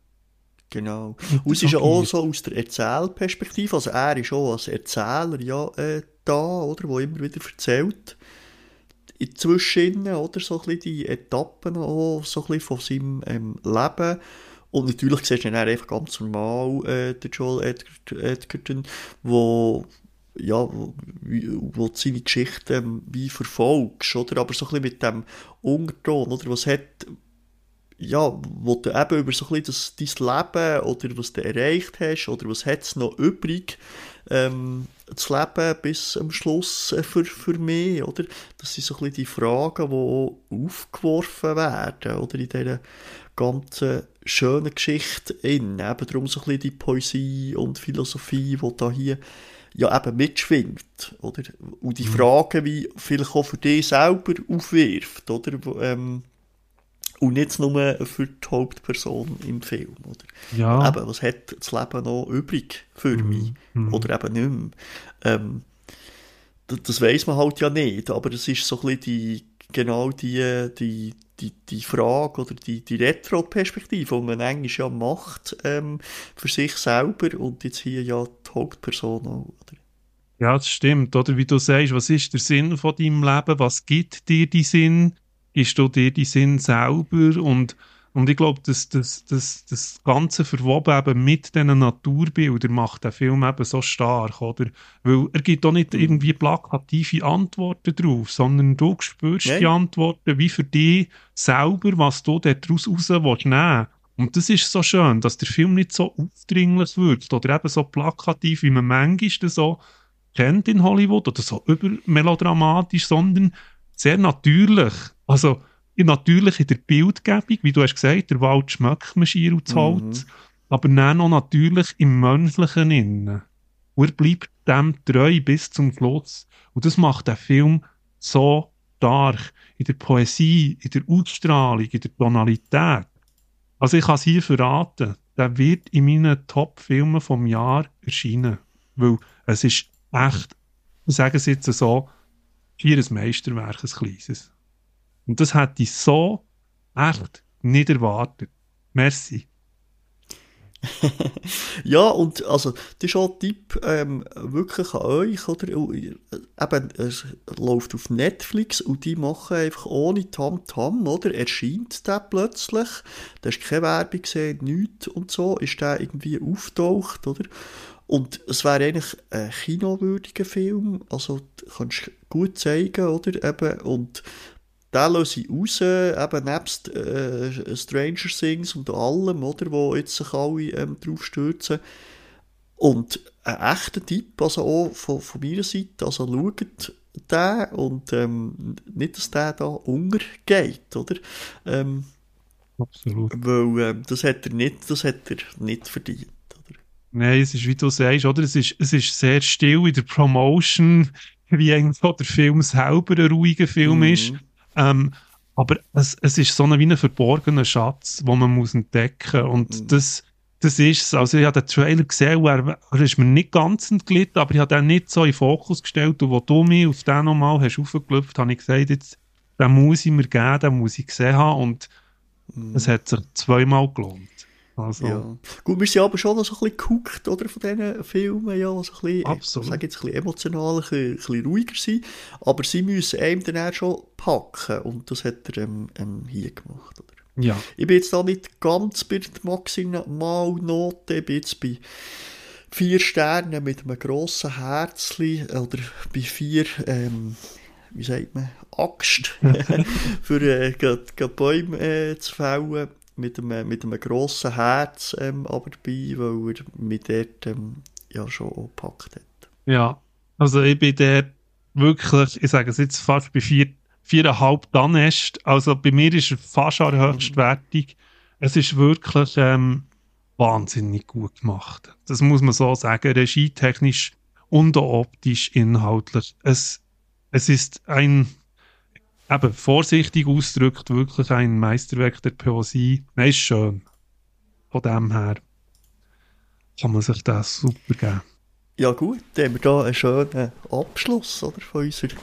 Genau. Und es ist ja auch so aus der Erzählperspektive, also er ist auch als Erzähler ja äh, da, oder, wo immer wieder erzählt, inzwischen, oder, so ein bisschen die Etappen auch, so ein bisschen von seinem ähm, Leben. Und natürlich siehst du dann einfach ganz normal äh, den Joel Edger- Edgerton, wo ja, wo, wo du seine Geschichte ähm, wie verfolgst, oder? Aber so ein bisschen mit dem Unterton, oder? Was hat, ja, wo du eben über so ein bisschen das, dein Leben, oder was du erreicht hast, oder was hat es noch übrig, ähm, das Leben bis am Schluss äh, für, für mich, oder? Das sind so ein bisschen die Fragen, die aufgeworfen werden, oder? In dieser ganzen schönen Geschichte. Eben darum so ein bisschen die Poesie und Philosophie, die da hier ja eben mitschwingt, oder? Und die Fragen, wie vielleicht auch für dich selber aufwirft, oder? Ähm, und nicht nur für die Hauptperson im Film, oder? Ja. Eben, was hat das Leben noch übrig für mhm. mich? Mhm. Oder eben nicht mehr. Ähm, das, das weiss man halt ja nicht, aber es ist so ein bisschen die, genau die, die, die, die Frage oder die, die Retro-Perspektive, die man eigentlich ja macht ähm, für sich selber und jetzt hier ja die Hauptperson auch, oder? Ja, das stimmt, oder? Wie du sagst, was ist der Sinn von deinem Leben? Was gibt dir die Sinn? Gibst du dir die Sinn selber? Und, und ich glaube, das, das, das, das ganze Verwoben eben mit diesen Naturbildern macht den Film eben so stark, oder? Weil er gibt auch nicht irgendwie plakative Antworten drauf, sondern du spürst Nein. die Antworten wie für dich selber, was du daraus raus willst nehmen. Und das ist so schön, dass der Film nicht so aufdringlich wird oder eben so plakativ, wie man manchmal so kennt in Hollywood oder so übermelodramatisch, sondern sehr natürlich. Also natürlich in der Bildgebung, wie du hast gesagt, der Wald schmeckt mir schier und das Holz, mhm. aber dann noch natürlich im Menschlichen innen. Und er bleibt dem treu bis zum Schluss. Und das macht den Film so stark. In der Poesie, in der Ausstrahlung, in der Tonalität. Also ich kann es hier verraten, der wird in meinen Top-Filmen vom Jahr erscheinen. Weil es ist echt, ich sage es jetzt so, hier ein Meisterwerk, ein kleines. Und das hätte ich so echt nicht erwartet. Merci. Ja, und also, das ist auch ein Tipp ähm, wirklich an euch, oder? Eben, es läuft auf Netflix und die machen einfach ohne Tamtam, oder? Erscheint der plötzlich, da ist keine Werbung gesehen, nichts und so, ist der irgendwie auftaucht, oder? Und es wäre eigentlich ein kinowürdiger Film, also kannst du gut zeigen, oder? Eben, und den löse ich raus, eben nebst äh, Stranger Things und allem, oder, wo jetzt sich alle ähm, drauf stürzen. Und ein echter Tipp, also auch von, von meiner Seite, also schaut den und ähm, nicht, dass der da untergeht, oder? Ähm, Absolut. Weil ähm, das hat er nicht, das hat er nicht verdient, oder? Nein, es ist, wie du sagst, oder? Es ist, es ist sehr still in der Promotion, wie eigentlich der Film selber ein ruhiger Film mhm. ist. Ähm, aber es, es ist so ein, wie ein verborgener Schatz, den man muss entdecken muss. Und mhm. das, das ist es. Also ich habe den Trailer gesehen, er, er ist mir nicht ganz entglitten, aber ich habe den nicht so in den Fokus gestellt. Und wo du mich auf den nochmal hast aufgeklopft, habe ich gesagt, jetzt, den muss ich mir geben, den muss ich gesehen haben. Und mhm. es hat sich zweimal gelohnt. Also. Ja. Gut, wir sind aber schon noch so ein bisschen gehuckt, oder, von diesen Filmen, ja, so ein bisschen, Absolut. Ich sage jetzt ein bisschen emotional, ein bisschen, ein bisschen ruhiger sein, aber sie müssen einem dann auch schon packen und das hat er ähm, ähm, hier gemacht, oder? Ja. Ich bin jetzt da nicht ganz bei der Maximalnote, ich bin jetzt bei vier Sternen mit einem grossen Herzli oder bei vier, ähm, wie sagt man, Axt für äh, Bäume äh, zu fällen. Mit einem, mit einem grossen Herz ähm, aber dabei, weil er mich dort ähm, ja schon auch gepackt hat. Ja, also ich bin dort wirklich, ich sage es jetzt fast bei vier, viereinhalb Tannest, also bei mir ist er fast an der Höchstwertung. Mhm. Es ist wirklich ähm, wahnsinnig gut gemacht. Das muss man so sagen, regietechnisch und auch optisch, inhaltlich. Es, es ist ein... Eben, vorsichtig ausgedrückt, wirklich ein Meisterwerk der Poesie. Nein, ist schön. Von dem her kann man sich das super geben. Ja gut, dann haben wir hier einen schönen Abschluss, oder, von unserer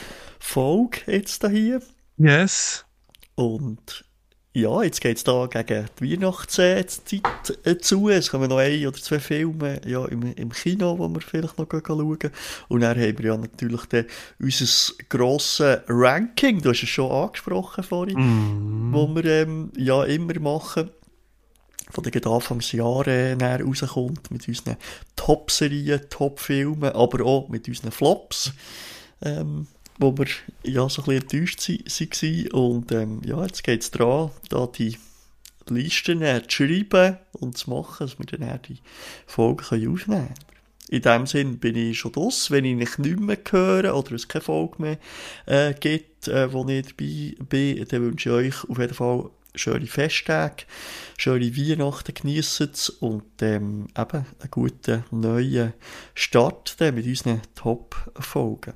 Folge jetzt hier. Yes. Und ja, jetzt geht es da gegen die Weihnachtszeit äh, zu. Es kommen noch ein oder zwei Filme ja, im, im Kino, die wir vielleicht noch schauen. Und dann haben wir ja natürlich dann unser grosses Ranking, du hast es schon angesprochen vorhin, mm. wo wir ähm, ja immer machen, von den Anfangsjahren her rauskommt, mit unseren Top-Serien, Top-Filmen, aber auch mit unseren Flops. Ähm, wo wir ja so ein bisschen enttäuscht waren. Und ähm, ja, jetzt geht es daran, da die Listen äh, zu schreiben und zu machen, dass wir dann die Folgen aufnehmen können. In dem Sinn bin ich schon draus. Wenn ich mich nicht mehr höre oder es keine Folge mehr äh, gibt, äh, wo ich dabei bin, dann wünsche ich euch auf jeden Fall schöne Festtage, schöne Weihnachten, geniessen es und ähm, eben einen guten neuen Start dann mit unseren Top-Folgen.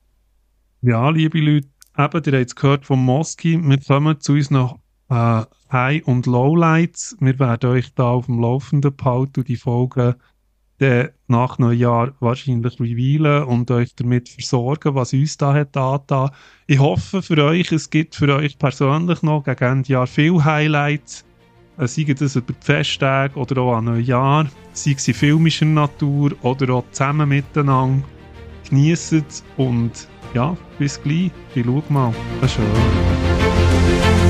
Ja, liebe Leute, eben, ihr habt es gehört von Moski, wir kommen zu unseren äh, High- und Lowlights. Wir werden euch da auf dem Laufenden behalten und die Folgen dann nach Neujahr wahrscheinlich revealen und euch damit versorgen, was uns da hat angetan. Ich hoffe für euch, es gibt für euch persönlich noch gegen Ende Jahr viele Highlights, äh, sei das über die Festtage oder auch an Neujahr, sei es in filmischer Natur oder auch zusammen miteinander. Geniessen es und ja, bis gleich. Ich schau mal. Das ist schön.